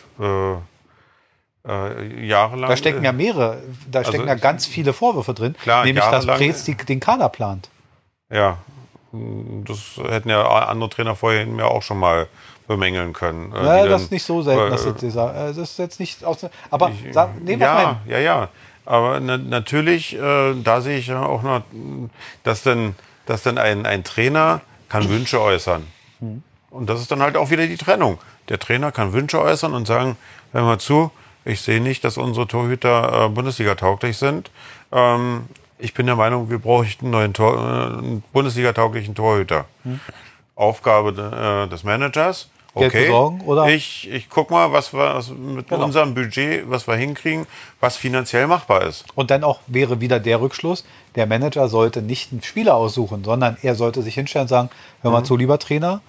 B: Jahrelang.
A: Da stecken ja mehrere, stecken ja ganz viele Vorwürfe drin.
B: Klar,
A: nämlich, dass Preetz den Kader plant.
B: Ja. Das hätten ja andere Trainer vorhin mir auch schon mal bemängeln können.
A: Ja, das ist nicht so selten, das ist jetzt nicht aus. Aber nehmen wir mal hin.
B: Ja. Aber natürlich, da sehe ich ja auch noch, dass dann ein Trainer kann Wünsche äußern. Und das ist dann halt auch wieder die Trennung. Der Trainer kann Wünsche äußern und sagen, hör mal zu, ich sehe nicht, dass unsere Torhüter Bundesliga-tauglich sind. Ich bin der Meinung, wir bräuchten einen neuen Bundesliga-tauglichen Torhüter. Aufgabe des Managers. Okay,
A: besorgen, oder?
B: Ich guck mal, was wir mit unserem Budget, was wir hinkriegen, was finanziell machbar ist.
A: Und dann auch wäre wieder der Rückschluss, der Manager sollte nicht einen Spieler aussuchen, sondern er sollte sich hinstellen und sagen, hör mal zu, lieber Trainer,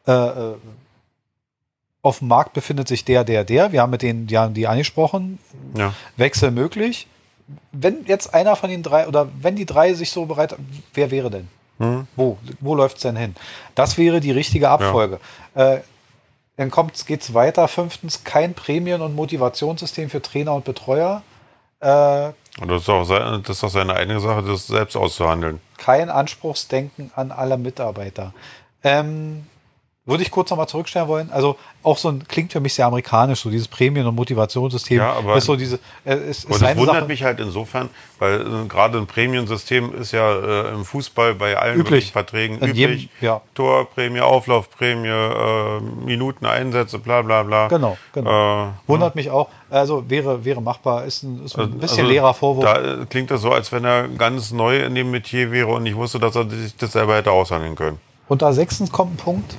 A: auf dem Markt befindet sich der. Wir haben mit denen, die angesprochen, Wechsel möglich. Wenn jetzt einer von den drei oder wenn die drei sich so bereit, wer wäre denn? Wo läuft es denn hin? Das wäre die richtige Abfolge. Dann geht's weiter. 5. kein Prämien- und Motivationssystem für Trainer und Betreuer.
B: Und das ist doch seine eigene Sache, das selbst auszuhandeln.
A: Kein Anspruchsdenken an alle Mitarbeiter. Würde ich kurz nochmal zurückstellen wollen. Also auch klingt für mich sehr amerikanisch, so dieses Prämien- und Motivationssystem.
B: Ja, aber
A: ist so diese, ist
B: und das wundert mich halt insofern, weil gerade ein Prämiensystem ist ja im Fußball bei allen Verträgen üblich. Torprämie, Auflaufprämie, Minuten, Einsätze, bla bla bla.
A: Genau. Wundert mich auch. Also wäre machbar, ist ein bisschen leerer Vorwurf.
B: Da klingt das so, als wenn er ganz neu in dem Metier wäre und ich wusste, dass er sich das selber hätte aushandeln können.
A: Unter 6. kommt ein Punkt,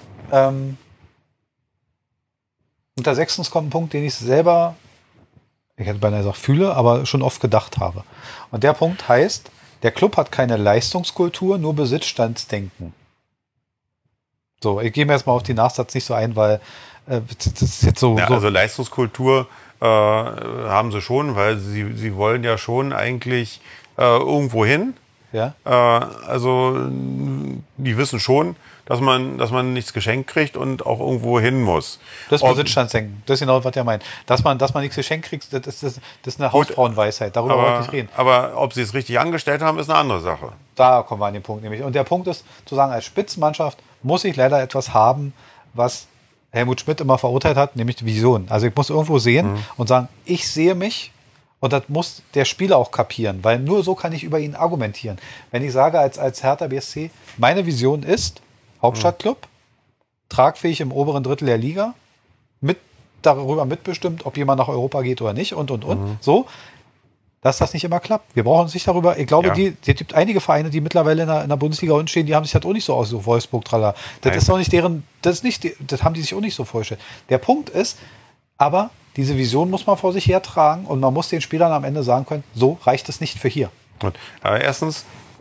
A: den ich selber, ich hätte beinahe gesagt, fühle, aber schon oft gedacht habe. Und der Punkt heißt, der Club hat keine Leistungskultur, nur Besitzstandsdenken. So, ich gehe mir jetzt mal auf den Nachsatz nicht so ein, weil das ist jetzt so. Ja,
B: also Leistungskultur haben sie schon, weil sie wollen ja schon eigentlich irgendwo hin.
A: Ja.
B: Also die wissen schon, dass man nichts geschenkt kriegt und auch irgendwo hin muss.
A: Das ist Besitzstandsdenken. Das ist genau, was er meint. Dass man nichts geschenkt kriegt, das ist eine Hausfrauenweisheit. Darüber wollte ich nicht reden.
B: Aber ob sie es richtig angestellt haben, ist eine andere Sache.
A: Da kommen wir an den Punkt nämlich. Und der Punkt ist, zu sagen, als Spitzenmannschaft muss ich leider etwas haben, was Helmut Schmidt immer verurteilt hat, nämlich die Vision. Also ich muss irgendwo sehen und sagen, ich sehe mich. Und das muss der Spieler auch kapieren, weil nur so kann ich über ihn argumentieren. Wenn ich sage als Hertha BSC, meine Vision ist Hauptstadtclub, tragfähig im oberen Drittel der Liga, darüber mitbestimmt, ob jemand nach Europa geht oder nicht und. So, dass das nicht immer klappt. Wir brauchen uns nicht darüber, ich glaube, es gibt einige Vereine, die mittlerweile in der Bundesliga unten stehen, die haben sich das auch nicht so aus, so Wolfsburg, tralala. Das ist auch nicht das haben die sich auch nicht so vorgestellt. Der Punkt ist, aber diese Vision muss man vor sich hertragen und man muss den Spielern am Ende sagen können, so reicht es nicht für hier.
B: Gut. Aber erstens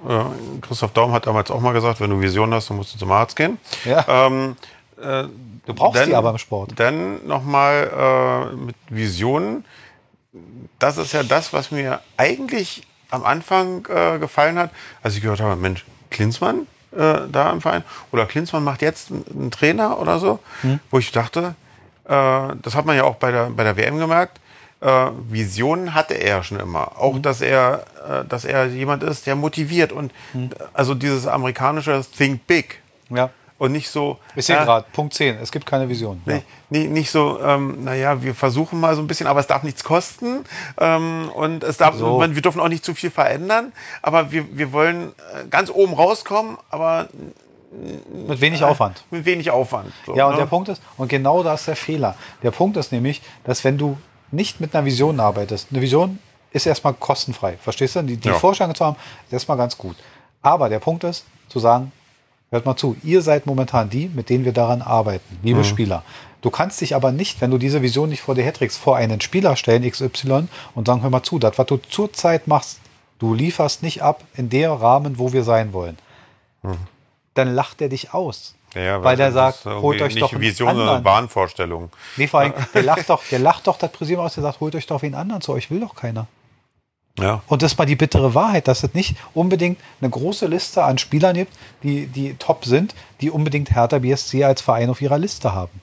B: Christoph Daum hat damals auch mal gesagt, wenn du Visionen hast, dann musst du zum Arzt gehen.
A: Ja. Du brauchst die aber im Sport.
B: Dann nochmal mit Visionen. Das ist ja das, was mir eigentlich am Anfang gefallen hat, als ich gehört habe, Mensch, Klinsmann da im Verein oder Klinsmann macht jetzt einen Trainer oder so, wo ich dachte, das hat man ja auch bei der WM gemerkt, Visionen hatte er schon immer. Auch, dass er jemand ist, der motiviert und also dieses amerikanische Think Big.
A: Ja.
B: Und nicht so...
A: Ich sehe gerade, Punkt 10, es gibt keine Vision. Ja.
B: Nicht so, wir versuchen mal so ein bisschen, aber es darf nichts kosten. Und es darf, wir dürfen auch nicht zu viel verändern. Aber wir wollen ganz oben rauskommen, aber...
A: Mit wenig Aufwand.
B: Mit wenig Aufwand. So,
A: ja, und der Punkt ist, und genau da ist der Fehler. Der Punkt ist nämlich, dass wenn du nicht mit einer Vision arbeitest, eine Vision ist erstmal kostenfrei, verstehst du? Die Vorstellung zu haben, ist erstmal ganz gut. Aber der Punkt ist, zu sagen, hört mal zu, ihr seid momentan die, mit denen wir daran arbeiten, liebe Spieler. Du kannst dich aber nicht, wenn du diese Vision nicht vor dir herträgst, vor einen Spieler stellen, XY, und sagen, hör mal zu, das, was du zurzeit machst, du lieferst nicht ab in der Rahmen, wo wir sein wollen. Dann lacht er dich aus.
B: Ja,
A: weil der sagt, holt euch doch einen
B: Vision,
A: anderen.
B: Eine Wahnvorstellung.
A: Nee, vor allem, der lacht doch das Präsidium aus, der sagt, holt euch doch wen anderen zu euch, will doch keiner.
B: Ja.
A: Und das ist mal die bittere Wahrheit, dass es nicht unbedingt eine große Liste an Spielern gibt, die top sind, die unbedingt Hertha BSC als Verein auf ihrer Liste haben.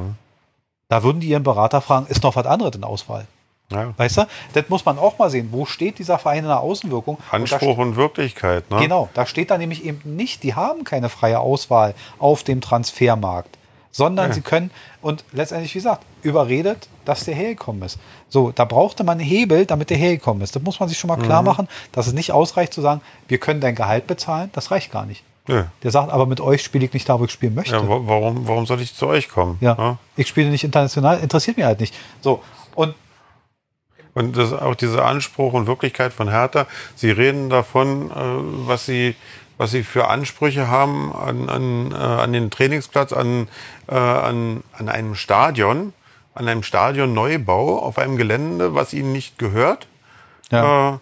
A: Da würden die ihren Berater fragen, ist noch was anderes in Auswahl? Ja. Weißt du? Das muss man auch mal sehen. Wo steht dieser Verein in der Außenwirkung?
B: Anspruch und Wirklichkeit. Ne?
A: Genau, da steht da nämlich eben nicht, die haben keine freie Auswahl auf dem Transfermarkt, sondern sie können, und letztendlich, wie gesagt, überredet, dass der hergekommen ist. So, da brauchte man einen Hebel, damit der hergekommen ist. Das muss man sich schon mal klar machen, dass es nicht ausreicht zu sagen, wir können dein Gehalt bezahlen, das reicht gar nicht. Ja. Der sagt, aber mit euch spiele ich nicht da, wo ich spielen möchte.
B: Ja, warum soll ich zu euch kommen?
A: Ja. Ich spiele nicht international, interessiert mich halt nicht. So,
B: und das auch dieser Anspruch und Wirklichkeit von Hertha. Sie reden davon, was sie für Ansprüche haben an den Trainingsplatz, an einem Stadion, Neubau auf einem Gelände, was ihnen nicht gehört. Ja.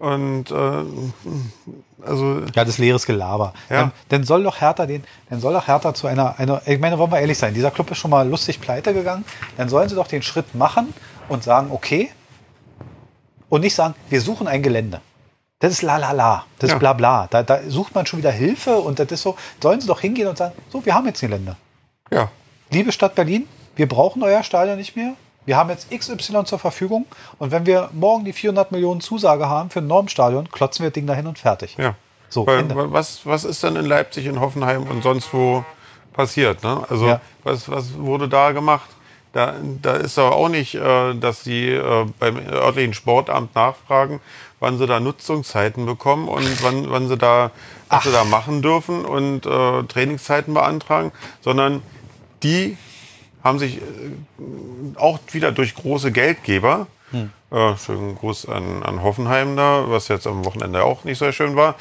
A: Das leeres Gelaber.
B: Ja.
A: Dann soll doch Hertha zu einer, ich meine, wollen wir ehrlich sein, dieser Club ist schon mal lustig pleite gegangen, dann sollen sie doch den Schritt machen und sagen, okay, und nicht sagen, wir suchen ein Gelände. Das ist la, das ist bla bla. Da sucht man schon wieder Hilfe und das ist so, sollen sie doch hingehen und sagen, so, wir haben jetzt ein Gelände.
B: Ja.
A: Liebe Stadt Berlin, wir brauchen euer Stadion nicht mehr. Wir haben jetzt XY zur Verfügung und wenn wir morgen die 400 Millionen Zusage haben für ein Normstadion, klotzen wir das Ding dahin und fertig.
B: Ja.
A: So,
B: was ist denn in Leipzig, in Hoffenheim und sonst wo passiert? Ne? Also was wurde da gemacht? Da ist doch auch nicht, dass sie beim örtlichen Sportamt nachfragen, wann sie da Nutzungszeiten bekommen und wann sie da machen dürfen und Trainingszeiten beantragen, sondern die haben sich auch wieder durch große Geldgeber, schönen Gruß an Hoffenheim da, was jetzt am Wochenende auch nicht so schön war,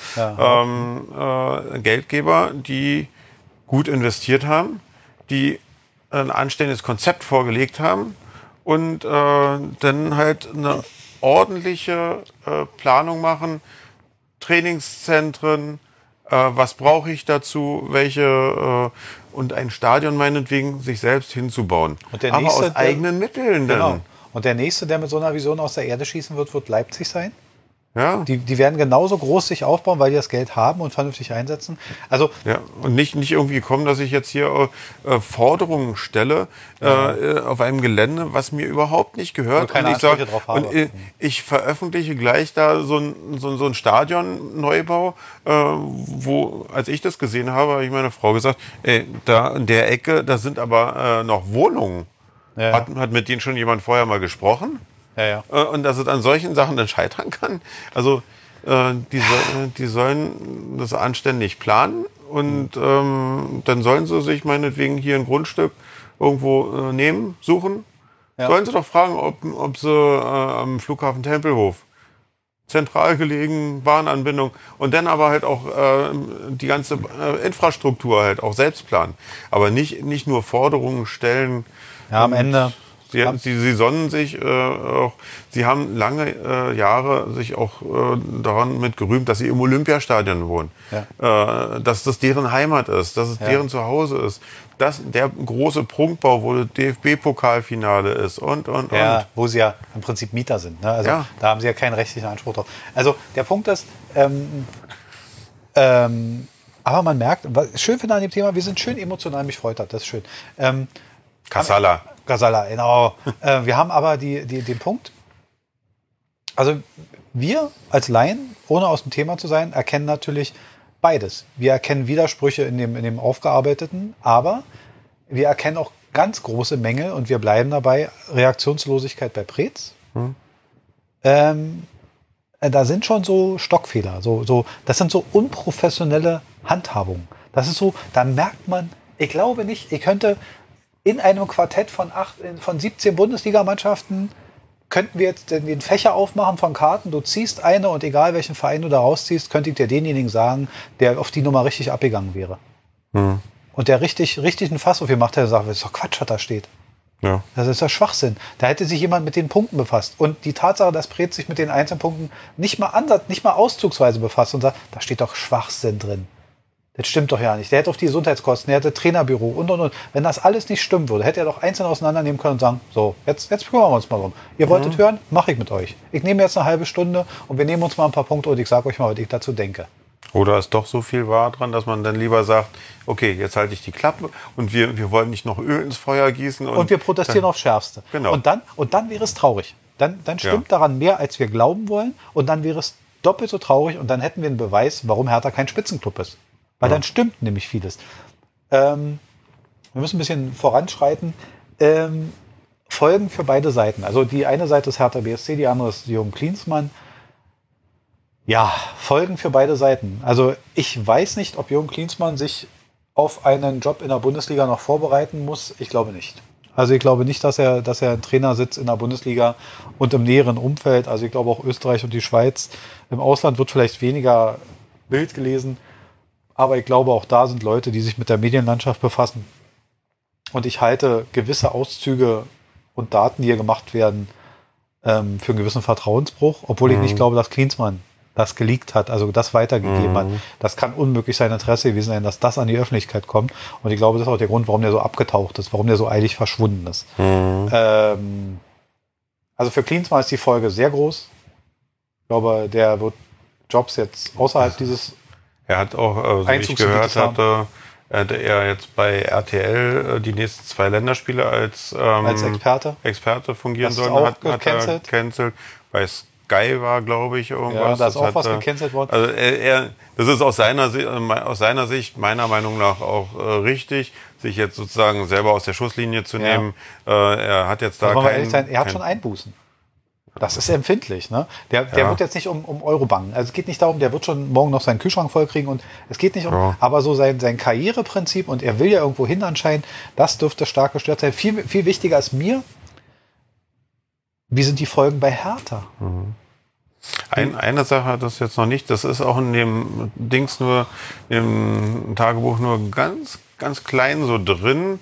B: Geldgeber, die gut investiert haben, die ein anständiges Konzept vorgelegt haben und dann halt eine ordentliche Planung machen, Trainingszentren, was brauche ich dazu, welche und ein Stadion meinetwegen sich selbst hinzubauen. Aber aus eigenen Mitteln dann.
A: Genau. Und der Nächste, der mit so einer Vision aus der Erde schießen wird Leipzig sein.
B: Ja.
A: Die werden genauso groß sich aufbauen, weil die das Geld haben und vernünftig einsetzen. Also
B: und nicht irgendwie kommen, dass ich jetzt hier Forderungen stelle auf einem Gelände, was mir überhaupt nicht gehört. Ich veröffentliche gleich da so ein Stadion-Neubau, wo, als ich das gesehen habe, habe ich meiner Frau gesagt, da in der Ecke, da sind aber noch Wohnungen. Ja. Hat mit denen schon jemand vorher mal gesprochen?
A: Ja.
B: Und dass es an solchen Sachen dann scheitern kann. Also die sollen das anständig planen und dann sollen sie sich meinetwegen hier ein Grundstück irgendwo suchen. Ja. Sollen sie doch fragen, ob sie am Flughafen Tempelhof, zentral gelegen, Bahnanbindung und dann aber halt auch die ganze Infrastruktur halt auch selbst planen. Aber nicht nur Forderungen stellen.
A: Ja, am Ende
B: Sie sonnen sich auch, sie haben lange Jahre sich auch daran mit gerühmt, dass sie im Olympiastadion wohnen. Ja. Dass das deren Heimat ist, dass es deren Zuhause ist. Dass der große Prunkbau, wo das DFB-Pokalfinale ist und.
A: Wo sie ja im Prinzip Mieter sind. Ne? Also da haben sie ja keinen rechtlichen Anspruch drauf. Also der Punkt ist, aber man merkt, was ich schön finde an dem Thema, wir sind schön emotional, mich freut das ist schön.
B: Casala,
A: genau. Wir haben aber den Punkt, also wir als Laien, ohne aus dem Thema zu sein, erkennen natürlich beides. Wir erkennen Widersprüche in dem Aufgearbeiteten, aber wir erkennen auch ganz große Mängel und wir bleiben dabei. Reaktionslosigkeit bei Preetz. Da sind schon so Stockfehler. Das sind so unprofessionelle Handhabungen. Das ist so, da merkt man, ich glaube nicht, ich könnte in einem Quartett von 17 Bundesligamannschaften könnten wir jetzt den Fächer aufmachen von Karten, du ziehst eine und egal welchen Verein du da rausziehst, könnte ich dir denjenigen sagen, der auf die Nummer richtig abgegangen wäre. Und der richtig einen Fass auf gemacht hat, der sagt, das ist doch Quatsch, was da steht.
B: Ja.
A: Das ist doch Schwachsinn. Da hätte sich jemand mit den Punkten befasst. Und die Tatsache, dass Preetz sich mit den Einzelpunkten nicht mal auszugsweise befasst und sagt, da steht doch Schwachsinn drin. Das stimmt doch ja nicht. Der hätte auf die Gesundheitskosten, der hätte Trainerbüro und. Wenn das alles nicht stimmen würde, hätte er doch einzeln auseinandernehmen können und sagen, so, jetzt kümmern wir uns mal drum. Ihr wolltet hören, mache ich mit euch. Ich nehme jetzt eine halbe Stunde und wir nehmen uns mal ein paar Punkte und ich sage euch mal, was ich dazu denke.
B: Oder ist doch so viel wahr dran, dass man dann lieber sagt, okay, jetzt halte ich die Klappe und wir wollen nicht noch Öl ins Feuer gießen.
A: Und wir protestieren aufs Schärfste.
B: Genau.
A: Und dann wäre es traurig. Dann stimmt daran mehr, als wir glauben wollen. Und dann wäre es doppelt so traurig und dann hätten wir einen Beweis, warum Hertha kein Spitzenclub ist. Weil dann stimmt nämlich vieles. Wir müssen ein bisschen voranschreiten. Folgen für beide Seiten. Also die eine Seite ist Hertha BSC, die andere ist Jürgen Klinsmann. Ja, Folgen für beide Seiten. Also ich weiß nicht, ob Jürgen Klinsmann sich auf einen Job in der Bundesliga noch vorbereiten muss. Ich glaube nicht. Also ich glaube nicht, dass er ein Trainersitz in der Bundesliga und im näheren Umfeld, also ich glaube auch Österreich und die Schweiz, im Ausland wird vielleicht weniger Bild gelesen. Aber ich glaube, auch da sind Leute, die sich mit der Medienlandschaft befassen. Und ich halte gewisse Auszüge und Daten, die hier gemacht werden, für einen gewissen Vertrauensbruch. Obwohl ich nicht glaube, dass Klinsmann das geleakt hat, also das weitergegeben hat. Das kann unmöglich sein Interesse gewesen sein, dass das an die Öffentlichkeit kommt. Und ich glaube, das ist auch der Grund, warum der so abgetaucht ist, warum der so eilig verschwunden ist. Also für Klinsmann ist die Folge sehr groß. Ich glaube, der wird Jobs jetzt außerhalb dieses
B: Er hat auch, wie ich gehört hatte, er jetzt bei RTL die nächsten 2 Länderspiele als Experte fungieren sollen. Hat er gecancelt. Bei Sky war, glaube ich, irgendwas.
A: Ja, da ist auch was gecancelt worden.
B: Also das ist aus seiner Sicht meiner Meinung nach auch richtig, sich jetzt sozusagen selber aus der Schusslinie zu nehmen. Er hat jetzt da
A: er hat schon Einbußen. Das ist empfindlich, ne? Der wird jetzt nicht um Euro bangen. Also es geht nicht darum, der wird schon morgen noch seinen Kühlschrank vollkriegen und es geht nicht aber so sein Karriereprinzip und er will ja irgendwo hin anscheinend, das dürfte stark gestört sein. Viel, viel wichtiger als mir, wie sind die Folgen bei Hertha?
B: Eine Sache, das jetzt noch nicht, das ist auch in dem Dings nur, im Tagebuch nur ganz, ganz klein so drin.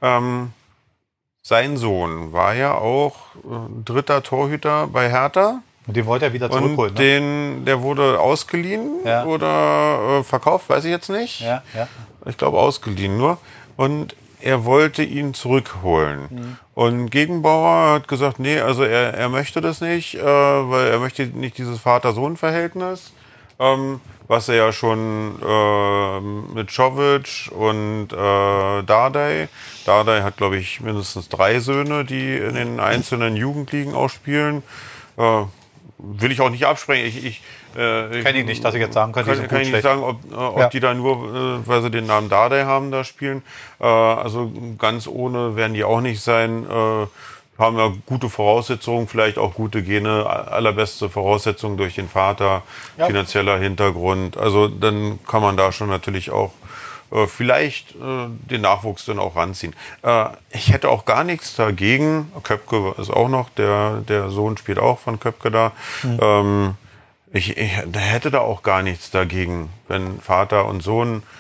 B: Sein Sohn war ja auch dritter Torhüter bei Hertha.
A: Und den wollte er wieder zurückholen.
B: Und der wurde ausgeliehen oder verkauft, weiß ich jetzt nicht.
A: Ja.
B: Ich glaube ausgeliehen nur. Und er wollte ihn zurückholen. Und Gegenbauer hat gesagt, nee, also er möchte das nicht, weil er möchte nicht dieses Vater-Sohn-Verhältnis. Was er ja schon mit Čović und Dardai hat, glaube ich, mindestens 3 Söhne, die in den einzelnen Jugendligen auch spielen. Will ich auch nicht absprechen.
A: Kann ich nicht, dass ich jetzt sagen könnte.
B: Kann ich nicht sagen, ob die da nur, weil sie den Namen Dardai haben, da spielen. Also ganz ohne werden die auch nicht sein. Haben ja gute Voraussetzungen, vielleicht auch gute Gene, allerbeste Voraussetzungen durch den Vater, finanzieller Hintergrund. Also dann kann man da schon natürlich auch vielleicht den Nachwuchs dann auch ranziehen. Ich hätte auch gar nichts dagegen. Köpke ist auch noch, der Sohn spielt auch von Köpke da. Ich hätte da auch gar nichts dagegen, wenn Vater und Sohn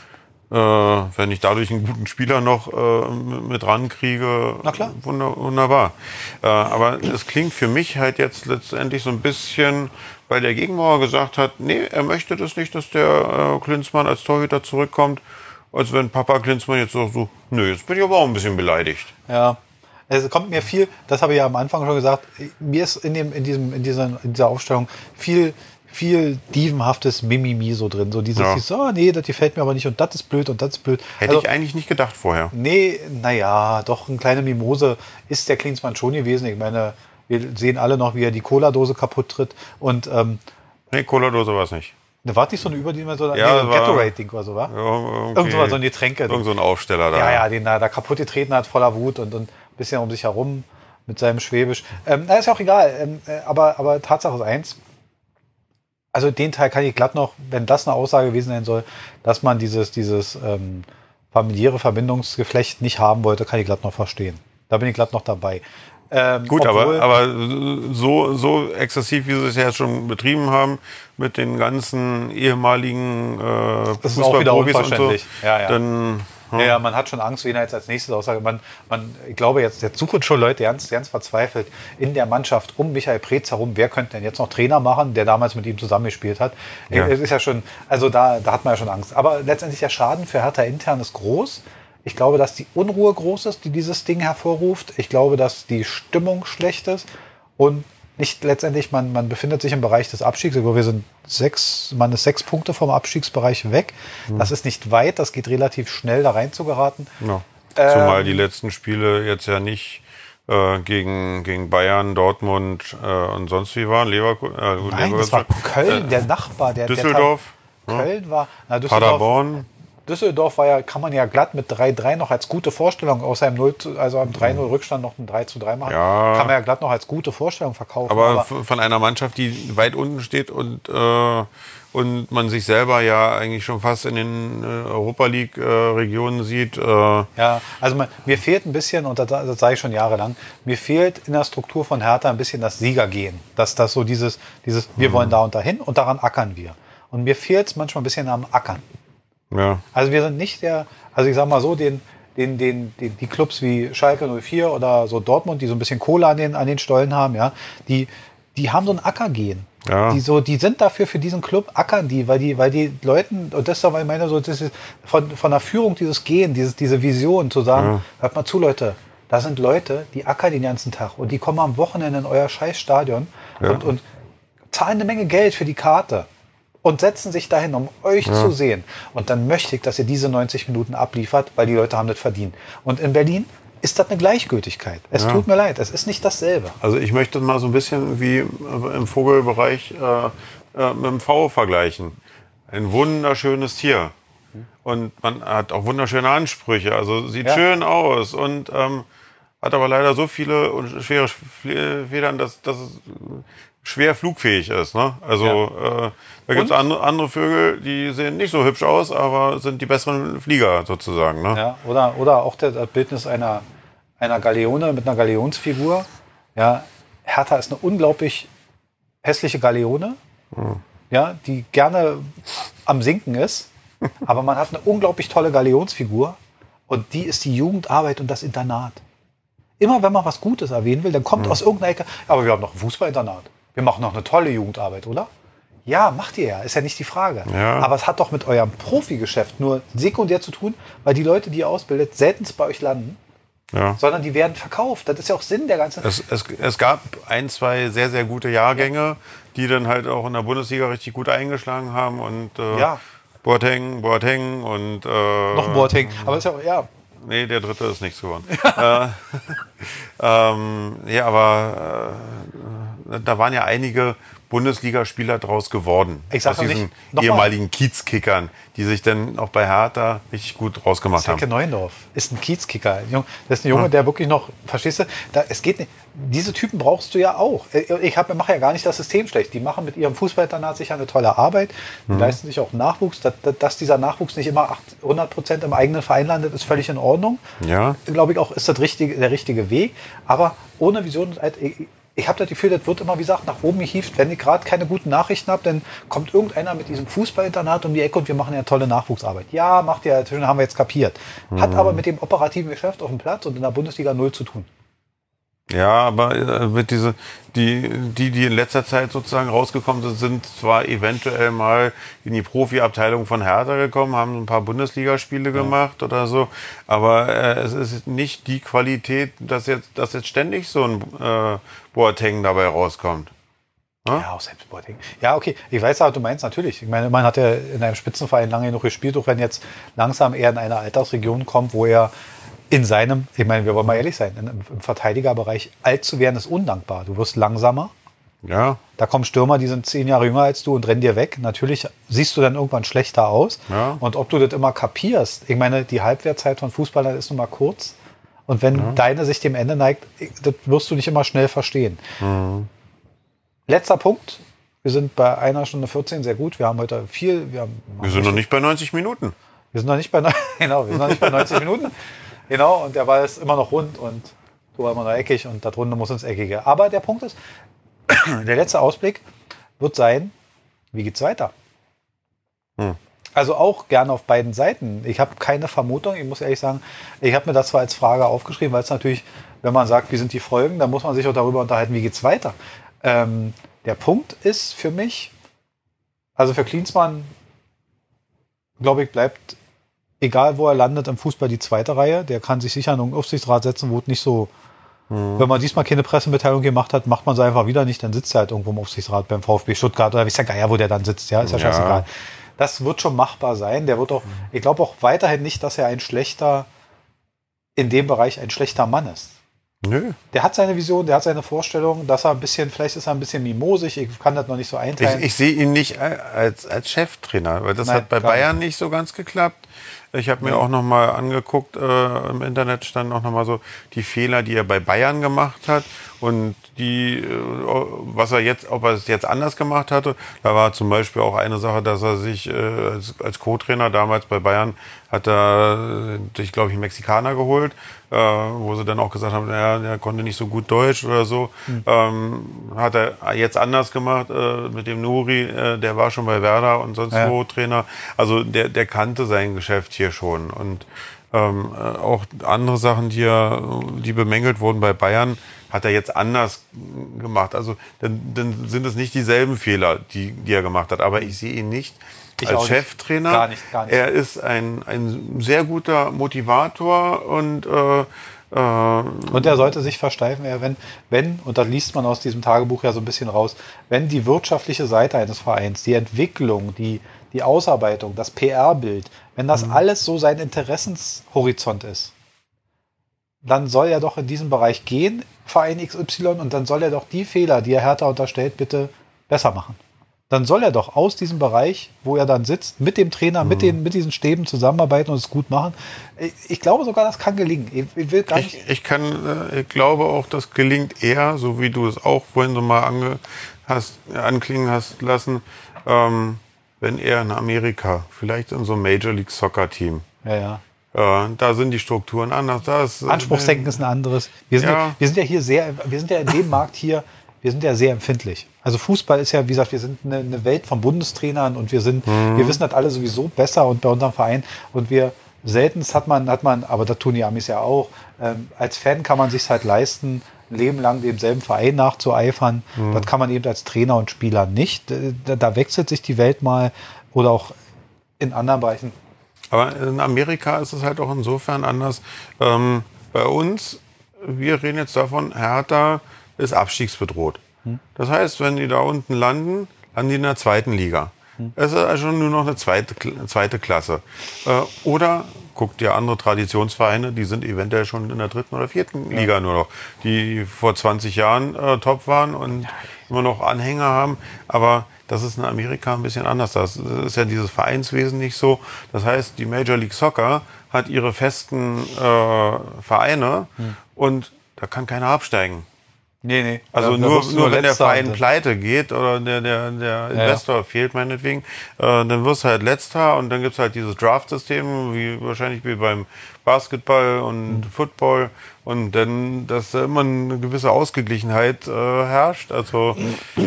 B: wenn ich dadurch einen guten Spieler noch mit rankriege,
A: na klar.
B: Wunderbar. Aber es klingt für mich halt jetzt letztendlich so ein bisschen, weil der Gegenmauer gesagt hat, nee, er möchte das nicht, dass der Klinsmann als Torhüter zurückkommt, als wenn Papa Klinsmann jetzt so, nö, jetzt bin ich aber auch ein bisschen beleidigt.
A: Ja, es kommt mir viel, das habe ich ja am Anfang schon gesagt, mir ist in dieser Aufstellung viel dievenhaftes Mimimi so drin. So dieses, nee, das gefällt mir aber nicht und das ist blöd und das ist blöd.
B: Hätte ich eigentlich nicht gedacht vorher.
A: Nee, naja, doch, eine kleine Mimose ist der Klinsmann schon gewesen. Ich meine, wir sehen alle noch, wie er die Cola-Dose kaputt tritt. Und,
B: nee, Cola-Dose war es nicht.
A: War nicht so eine Überdimensionale
B: Gatorade-Ding
A: oder so, war?
B: Ja,
A: irgend so ein Getränke.
B: Irgend so ein Aufsteller da.
A: Ja, den er da kaputt getreten hat, voller Wut und ein bisschen um sich herum mit seinem Schwäbisch. Ist ja auch egal. Aber Tatsache ist eins. Also den Teil kann ich glatt noch, wenn das eine Aussage gewesen sein soll, dass man dieses familiäre Verbindungsgeflecht nicht haben wollte, kann ich glatt noch verstehen. Da bin ich glatt noch dabei.
B: Gut, aber so exzessiv, wie sie es ja schon betrieben haben, mit den ganzen ehemaligen
A: Fußballprofis und so,
B: dann...
A: Ja, man hat schon Angst, wen er jetzt als nächstes aussagt. Ich glaube, jetzt suchen schon Leute ganz verzweifelt in der Mannschaft um Michael Preetz herum. Wer könnte denn jetzt noch Trainer machen, der damals mit ihm zusammengespielt hat? Ja. Es ist ja schon, also da hat man ja schon Angst. Aber letztendlich der Schaden für Hertha intern ist groß. Ich glaube, dass die Unruhe groß ist, die dieses Ding hervorruft. Ich glaube, dass die Stimmung schlecht ist und nicht letztendlich, man befindet sich im Bereich des Abstiegs. Man ist 6 Punkte vom Abstiegsbereich weg. Das ist nicht weit, das geht relativ schnell, da rein zu geraten.
B: Ja. Zumal die letzten Spiele jetzt ja nicht gegen Bayern, Dortmund und sonst wie waren.
A: Nein, das war Köln, der Nachbar.
B: Düsseldorf.
A: Köln war...
B: Paderborn.
A: Düsseldorf kann man ja glatt mit 3-3 noch als gute Vorstellung, außer am 3-0 Rückstand noch ein 3-3 machen, kann man ja glatt noch als gute Vorstellung verkaufen.
B: Aber von einer Mannschaft, die weit unten steht und man sich selber ja eigentlich schon fast in den Europa League-Regionen sieht.
A: Ja, also mir fehlt ein bisschen, und das sage ich schon jahrelang, mir fehlt in der Struktur von Hertha ein bisschen das Siegergehen. Dass das so dieses wir wollen da und dahin und daran ackern wir. Und mir fehlt es manchmal ein bisschen am Ackern.
B: Ja.
A: Also wir sind nicht ich sag mal so, die Clubs wie Schalke 04 oder so Dortmund, die so ein bisschen Kohle an den Stollen haben, ja, die haben so ein Ackergehen. Ja. Die sind dafür für diesen Club ackern weil die Leuten, und das ist aber, ich meine, so, das ist von der Führung dieses Gehen, diese Vision zu sagen, hört mal zu, Leute, da sind Leute, die ackern den ganzen Tag und die kommen am Wochenende in euer Scheißstadion und zahlen eine Menge Geld für die Karte. Und setzen sich dahin, um euch zu sehen. Und dann möchte ich, dass ihr diese 90 Minuten abliefert, weil die Leute haben das verdient. Und in Berlin ist das eine Gleichgültigkeit. Es tut mir leid, es ist nicht dasselbe.
B: Also ich möchte mal so ein bisschen wie im Vogelbereich mit dem V vergleichen. Ein wunderschönes Tier. Und man hat auch wunderschöne Ansprüche. Also sieht schön aus und hat aber leider so viele und schwere Federn, dass es schwer flugfähig ist. Ne? Also da gibt es andere Vögel, die sehen nicht so hübsch aus, aber sind die besseren Flieger sozusagen. Ne?
A: Ja, oder auch das Bildnis einer Galeone mit einer Galeonsfigur. Ja, Hertha ist eine unglaublich hässliche Galeone, die gerne am Sinken ist, aber man hat eine unglaublich tolle Galeonsfigur und die ist die Jugendarbeit und das Internat. Immer wenn man was Gutes erwähnen will, dann kommt aus irgendeiner Ecke, aber wir haben noch ein Fußballinternat. Wir machen noch eine tolle Jugendarbeit, oder? Ja, macht ihr ja, ist ja nicht die Frage. Ja. Aber es hat doch mit eurem Profigeschäft nur sekundär zu tun, weil die Leute, die ihr ausbildet, selten bei euch landen, sondern die werden verkauft. Das ist ja auch Sinn der ganzen...
B: Es gab 1, 2 sehr, sehr gute Jahrgänge, die dann halt auch in der Bundesliga richtig gut eingeschlagen haben und Boateng und...
A: noch ein Boateng, aber ist ja...
B: Nee, der dritte ist nichts geworden. Aber da waren ja einige Bundesligaspieler draus geworden.
A: Aus diesen
B: ehemaligen Kiezkickern, die sich dann auch bei Hertha richtig gut rausgemacht haben.
A: Zecke Neuendorf ist ein Kiezkicker. Das ist ein Junge, der wirklich noch, verstehst du, es geht nicht. Diese Typen brauchst du ja auch. Ich mache ja gar nicht das System schlecht. Die machen mit ihrem Fußballinternat sicher eine tolle Arbeit. Die leisten sich auch Nachwuchs. Dass dieser Nachwuchs nicht immer 100% im eigenen Verein landet, ist völlig in Ordnung.
B: Ja.
A: Glaube ich auch, ist der richtige Weg. Aber ohne Vision, ich habe das Gefühl, das wird immer, wie gesagt, nach oben gehievt. Wenn ich gerade keine guten Nachrichten habe, dann kommt irgendeiner mit diesem Fußballinternat um die Ecke und wir machen ja tolle Nachwuchsarbeit. Ja, macht ja, haben wir jetzt kapiert. Hat aber mit dem operativen Geschäft auf dem Platz und in der Bundesliga 0 zu tun.
B: Ja, aber mit die in letzter Zeit sozusagen rausgekommen sind, sind zwar eventuell mal in die Profiabteilung von Hertha gekommen, haben ein paar Bundesligaspiele gemacht oder so, aber es ist nicht die Qualität, dass jetzt ständig so ein Boateng dabei rauskommt.
A: Ja, auch selbst Boateng. Ja, okay, ich weiß aber, du meinst natürlich. Ich meine, man hat ja in einem Spitzenverein lange genug gespielt, auch wenn jetzt langsam eher in eine Altersregion kommt, wo er in seinem, ich meine, wir wollen mal ehrlich sein, im Verteidigerbereich alt zu werden ist undankbar. Du wirst langsamer.
B: Ja.
A: Da kommen Stürmer, die sind 10 Jahre jünger als du und rennen dir weg. Natürlich siehst du dann irgendwann schlechter aus.
B: Ja.
A: Und ob du das immer kapierst, ich meine, die Halbwertzeit von Fußballern ist nun mal kurz. Und wenn deine sich dem Ende neigt, das wirst du nicht immer schnell verstehen.
B: Mhm.
A: Letzter Punkt. Wir sind bei 1 Stunde 14 sehr gut. Wir haben heute viel.
B: Wir sind noch nicht bei 90 Minuten.
A: Wir sind noch nicht bei 90 Minuten. Genau, und der Ball ist immer noch rund und Tor immer noch eckig und da drunter muss ins Eckige. Aber der Punkt ist, der letzte Ausblick wird sein, wie geht's weiter? Also auch gerne auf beiden Seiten. Ich habe keine Vermutung, ich muss ehrlich sagen, ich habe mir das zwar als Frage aufgeschrieben, weil es natürlich, wenn man sagt, wie sind die Folgen, dann muss man sich auch darüber unterhalten, wie geht's weiter. Der Punkt ist für mich, also für Klinsmann, glaube ich, bleibt egal wo er landet im Fußball, die zweite Reihe. Der kann sich sicher in einen Aufsichtsrat setzen, wo es nicht so, wenn man diesmal keine Pressemitteilung gemacht hat, macht man es einfach wieder nicht, dann sitzt er halt irgendwo im Aufsichtsrat beim VfB Stuttgart oder weiß der Geier, wo der dann sitzt, ja, ist ja scheißegal. Das wird schon machbar sein. Der wird auch, ich glaube auch weiterhin nicht, dass er in dem Bereich ein schlechter Mann ist.
B: Nö.
A: Der hat seine Vision, der hat seine Vorstellung, dass er ein bisschen, vielleicht ist er ein bisschen mimosig, ich kann das noch nicht so einteilen.
B: Ich sehe ihn nicht als Cheftrainer, weil das hat bei Bayern nicht so ganz geklappt. Ich habe mir auch noch mal angeguckt, im Internet stand auch noch mal so die Fehler, die er bei Bayern gemacht hat und ob er es jetzt anders gemacht hatte. Da war zum Beispiel auch eine Sache, dass er sich als Co-Trainer damals bei Bayern hat er sich, glaube ich, einen Mexikaner geholt, wo sie dann auch gesagt haben, der konnte nicht so gut Deutsch oder so. Hat er jetzt anders gemacht mit dem Nuri, der war schon bei Werder und sonst wo Trainer. Also der kannte sein Geschäft hier schon. Und auch andere Sachen, die bemängelt wurden bei Bayern, hat er jetzt anders gemacht. Also dann sind es nicht dieselben Fehler, die er gemacht hat. Aber ich sehe ihn nicht als Cheftrainer.
A: Gar nicht.
B: Er ist ein sehr guter Motivator und
A: er sollte sich versteifen, wenn, und das liest man aus diesem Tagebuch ja so ein bisschen raus, wenn die wirtschaftliche Seite eines Vereins, die Entwicklung, die Ausarbeitung, das PR-Bild, wenn das alles so sein Interessenshorizont ist, dann soll er doch in diesen Bereich gehen, Verein XY, und dann soll er doch die Fehler, die er Hertha unterstellt, bitte besser machen. Dann soll er doch aus diesem Bereich, wo er dann sitzt, mit dem Trainer, mit diesen Stäben zusammenarbeiten und es gut machen. Ich glaube sogar, das kann gelingen. Ich will gar nicht.
B: Ich glaube auch, das gelingt eher, so wie du es auch vorhin so mal anklingen hast lassen, wenn er in Amerika, vielleicht in so einem Major League Soccer Team.
A: Ja.
B: Da sind die Strukturen anders.
A: Anspruchsdenken ist ein anderes. Wir sind ja in dem Markt hier, wir sind ja sehr empfindlich. Also Fußball ist ja, wie gesagt, wir sind eine Welt von Bundestrainern und wir wissen das alle sowieso besser und bei unserem Verein und seltenst hat man, aber das tun die Amis ja auch, als Fan kann man sich halt leisten, ein Leben lang demselben Verein nachzueifern. Das kann man eben als Trainer und Spieler nicht. Da wechselt sich die Welt mal oder auch in anderen Bereichen.
B: Aber in Amerika ist es halt auch insofern anders. Bei uns, wir reden jetzt davon, Hertha ist abstiegsbedroht. Das heißt, wenn die da unten landen die in der zweiten Liga. Es ist also nur noch eine zweite Klasse. Oder guckt dir andere Traditionsvereine, die sind eventuell schon in der dritten oder vierten Liga nur noch, die vor 20 Jahren top waren und immer noch Anhänger haben. Aber das ist in Amerika ein bisschen anders. Das ist ja dieses Vereinswesen nicht so. Das heißt, die Major League Soccer hat ihre festen Vereine und da kann keiner absteigen.
A: Nee.
B: Also nur wenn der Verein pleite geht oder der Investor fehlt meinetwegen, dann wirst du halt Letzter und dann gibt es halt dieses Draft-System, wahrscheinlich wie beim Basketball und Football und dann, dass da immer eine gewisse Ausgeglichenheit herrscht. Also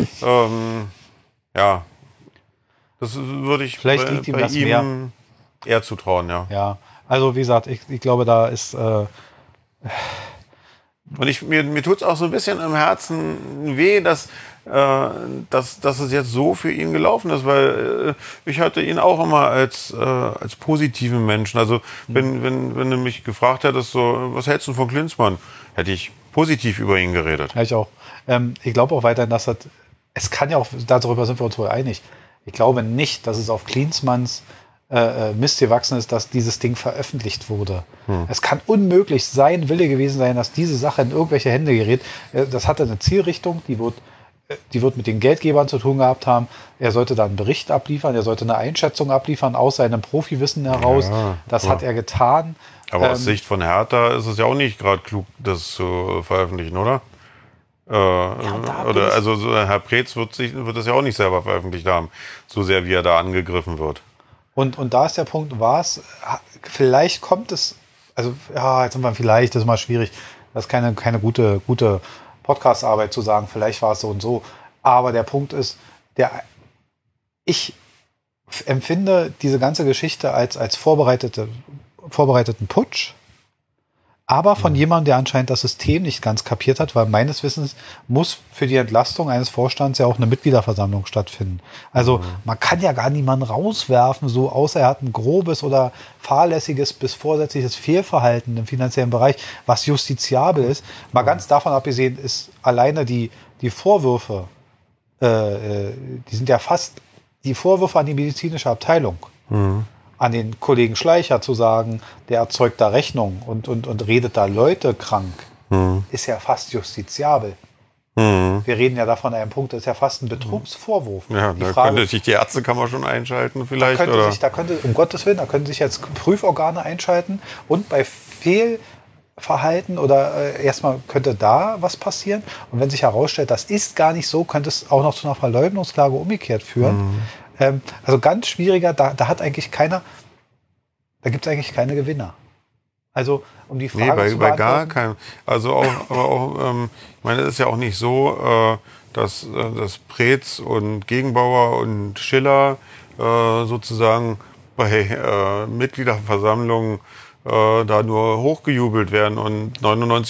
B: ja, das würde ich
A: vielleicht liegt ihm das
B: ihm eher zutrauen, ja.
A: Ja, also wie gesagt, ich glaube, da ist...
B: Und mir tut es auch so ein bisschen im Herzen weh, dass es jetzt so für ihn gelaufen ist, weil ich hatte ihn auch immer als positiven Menschen. Also wenn du mich gefragt hättest, so, was hältst du von Klinsmann, hätte ich positiv über ihn geredet.
A: Ja, ich auch. Ich glaube auch weiterhin, dass es kann ja auch, darüber sind wir uns wohl einig, ich glaube nicht, dass es auf Klinsmanns Mist gewachsen ist, dass dieses Ding veröffentlicht wurde. Es kann unmöglich sein Wille gewesen sein, dass diese Sache in irgendwelche Hände gerät. Das hatte eine Zielrichtung, die wird mit den Geldgebern zu tun gehabt haben. Er sollte da einen Bericht abliefern, er sollte eine Einschätzung abliefern aus seinem Profiwissen heraus. Ja, das hat er getan.
B: Aber aus Sicht von Hertha ist es ja auch nicht gerade klug, das zu veröffentlichen, oder? Also Herr Preetz wird das ja auch nicht selber veröffentlicht haben, so sehr wie er da angegriffen wird.
A: Und da ist der Punkt, vielleicht kommt es, also ja, jetzt sind wir vielleicht, das ist mal schwierig, das ist keine gute Podcast-Arbeit zu sagen, vielleicht war es so und so, aber der Punkt ist, ich empfinde diese ganze Geschichte als vorbereiteten Putsch, aber von jemandem, der anscheinend das System nicht ganz kapiert hat, weil meines Wissens muss für die Entlastung eines Vorstands ja auch eine Mitgliederversammlung stattfinden. Also man kann ja gar niemanden rauswerfen, so außer er hat ein grobes oder fahrlässiges bis vorsätzliches Fehlverhalten im finanziellen Bereich, was justiziabel ist. Mal ganz davon abgesehen ist alleine die Vorwürfe, die sind ja fast die Vorwürfe an die medizinische Abteilung. An den Kollegen Schleicher zu sagen, der erzeugt da Rechnung und redet da Leute krank, ist ja fast justiziabel. Wir reden ja davon an einem Punkt, das ist ja fast ein Betrugsvorwurf.
B: Ja, da könnte sich die Ärztekammer schon einschalten vielleicht.
A: Um Gottes Willen, da können sich jetzt Prüforgane einschalten und bei Fehlverhalten oder erstmal könnte da was passieren. Und wenn sich herausstellt, das ist gar nicht so, könnte es auch noch zu einer Verleugnungsklage umgekehrt führen. Also ganz schwieriger, da gibt es eigentlich keine Gewinner. Also um die Frage zu
B: bei gar keinem. Also ich meine, es ist ja auch nicht so, dass Preetz und Gegenbauer und Schiller sozusagen bei Mitgliederversammlungen da nur hochgejubelt werden und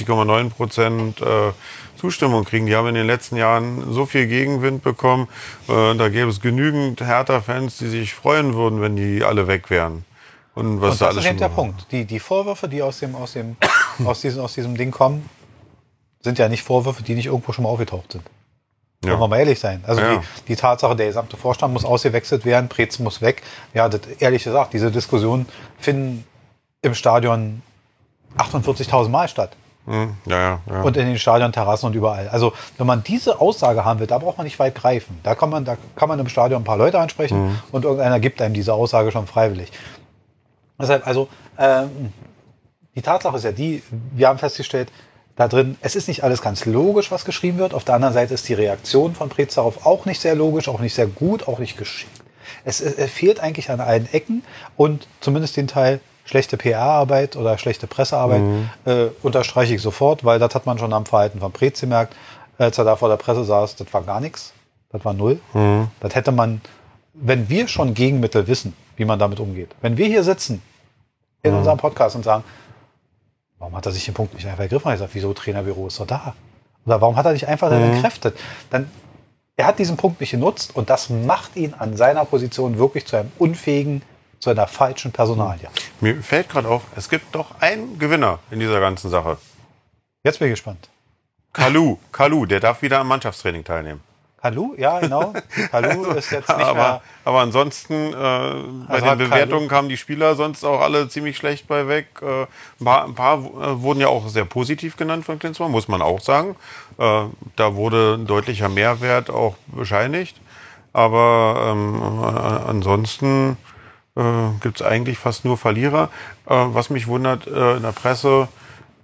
B: 99,9% Zustimmung kriegen. Die haben in den letzten Jahren so viel Gegenwind bekommen. Da gäbe es genügend Hertha-Fans, die sich freuen würden, wenn die alle weg wären. Und das
A: ist eben der Punkt. Die Vorwürfe, die aus diesem Ding kommen, sind ja nicht Vorwürfe, die nicht irgendwo schon mal aufgetaucht sind. Ja. Wollen wir mal ehrlich sein. Also die Tatsache, der gesamte Vorstand muss ausgewechselt werden, Preetz muss weg. Ja, ehrlich gesagt, diese Diskussionen finden im Stadion 48.000 Mal statt.
B: Ja.
A: Und in den Stadionterrassen und überall. Also wenn man diese Aussage haben will, da braucht man nicht weit greifen. Da kann man im Stadion ein paar Leute ansprechen und irgendeiner gibt einem diese Aussage schon freiwillig. Deshalb, also die Tatsache ist ja die, wir haben festgestellt, da drin, es ist nicht alles ganz logisch, was geschrieben wird. Auf der anderen Seite ist die Reaktion von Preetz darauf auch nicht sehr logisch, auch nicht sehr gut, auch nicht geschickt. Es fehlt eigentlich an allen Ecken und zumindest den Teil schlechte PR-Arbeit oder schlechte Pressearbeit unterstreiche ich sofort, weil das hat man schon am Verhalten von Preetz gemerkt, als er da vor der Presse saß, das war gar nichts, das war null. Das hätte man, wenn wir schon Gegenmittel wissen, wie man damit umgeht, wenn wir hier sitzen in unserem Podcast und sagen, warum hat er sich den Punkt nicht einfach ergriffen? Er hat gesagt, wieso Trainerbüro ist doch da? Oder warum hat er nicht einfach entkräftet? Er hat diesen Punkt nicht genutzt und das macht ihn an seiner Position wirklich zu einem unfähigen, zu einer falschen Personalie.
B: Mir fällt gerade auf, es gibt doch einen Gewinner in dieser ganzen Sache.
A: Jetzt bin ich gespannt.
B: Kalu, der darf wieder am Mannschaftstraining teilnehmen.
A: Kalu, ja genau. Kalu ist jetzt nicht mehr...
B: Aber ansonsten, bei den Bewertungen kamen die Spieler sonst auch alle ziemlich schlecht bei weg. Ein paar wurden ja auch sehr positiv genannt von Klinsmann, muss man auch sagen. Da wurde ein deutlicher Mehrwert auch bescheinigt. Aber ansonsten gibt es eigentlich fast nur Verlierer. Was mich wundert, in der Presse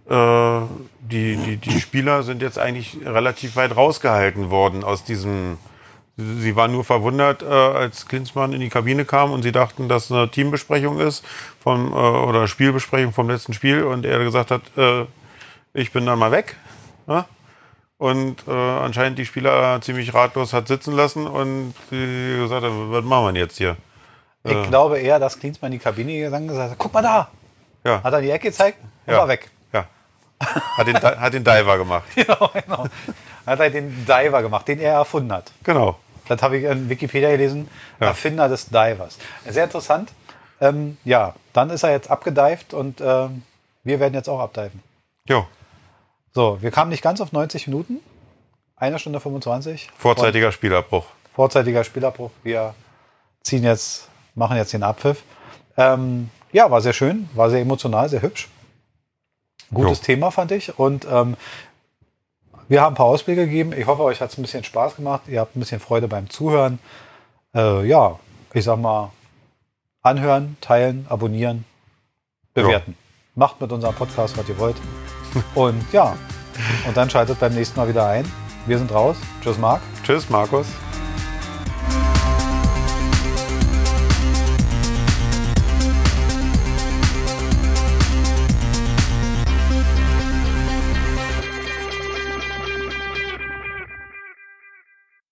B: die Spieler sind jetzt eigentlich relativ weit rausgehalten worden aus diesem. Sie waren nur verwundert, als Klinsmann in die Kabine kam und sie dachten, dass eine Teambesprechung ist oder Spielbesprechung vom letzten Spiel und er gesagt hat, ich bin dann mal weg. Ja? Und anscheinend die Spieler ziemlich ratlos hat sitzen lassen und sie gesagt hat, was machen wir denn jetzt hier?
A: Ich glaube eher, dass Klinsmann in die Kabine gegangen ist und gesagt hat, guck mal da. Ja. Hat er die Ecke gezeigt und war weg.
B: Ja. Hat den Diver gemacht.
A: Genau. Hat er den Diver gemacht, den er erfunden hat.
B: Genau.
A: Das habe ich in Wikipedia gelesen. Ja. Erfinder des Divers. Sehr interessant. Dann ist er jetzt abgedived und wir werden jetzt auch abdiven.
B: Jo.
A: So, wir kamen nicht ganz auf 90 Minuten. 1 Stunde 25.
B: Vorzeitiger Spielabbruch. Wir machen jetzt den Abpfiff. War sehr schön, war sehr emotional, sehr hübsch. Gutes Thema, fand ich. Und wir haben ein paar Ausblicke gegeben. Ich hoffe, euch hat es ein bisschen Spaß gemacht. Ihr habt ein bisschen Freude beim Zuhören. Ich sag mal, anhören, teilen, abonnieren, bewerten. Macht mit unserem Podcast, was ihr wollt. Und und dann schaltet beim nächsten Mal wieder ein. Wir sind raus. Tschüss, Marc. Tschüss, Markus.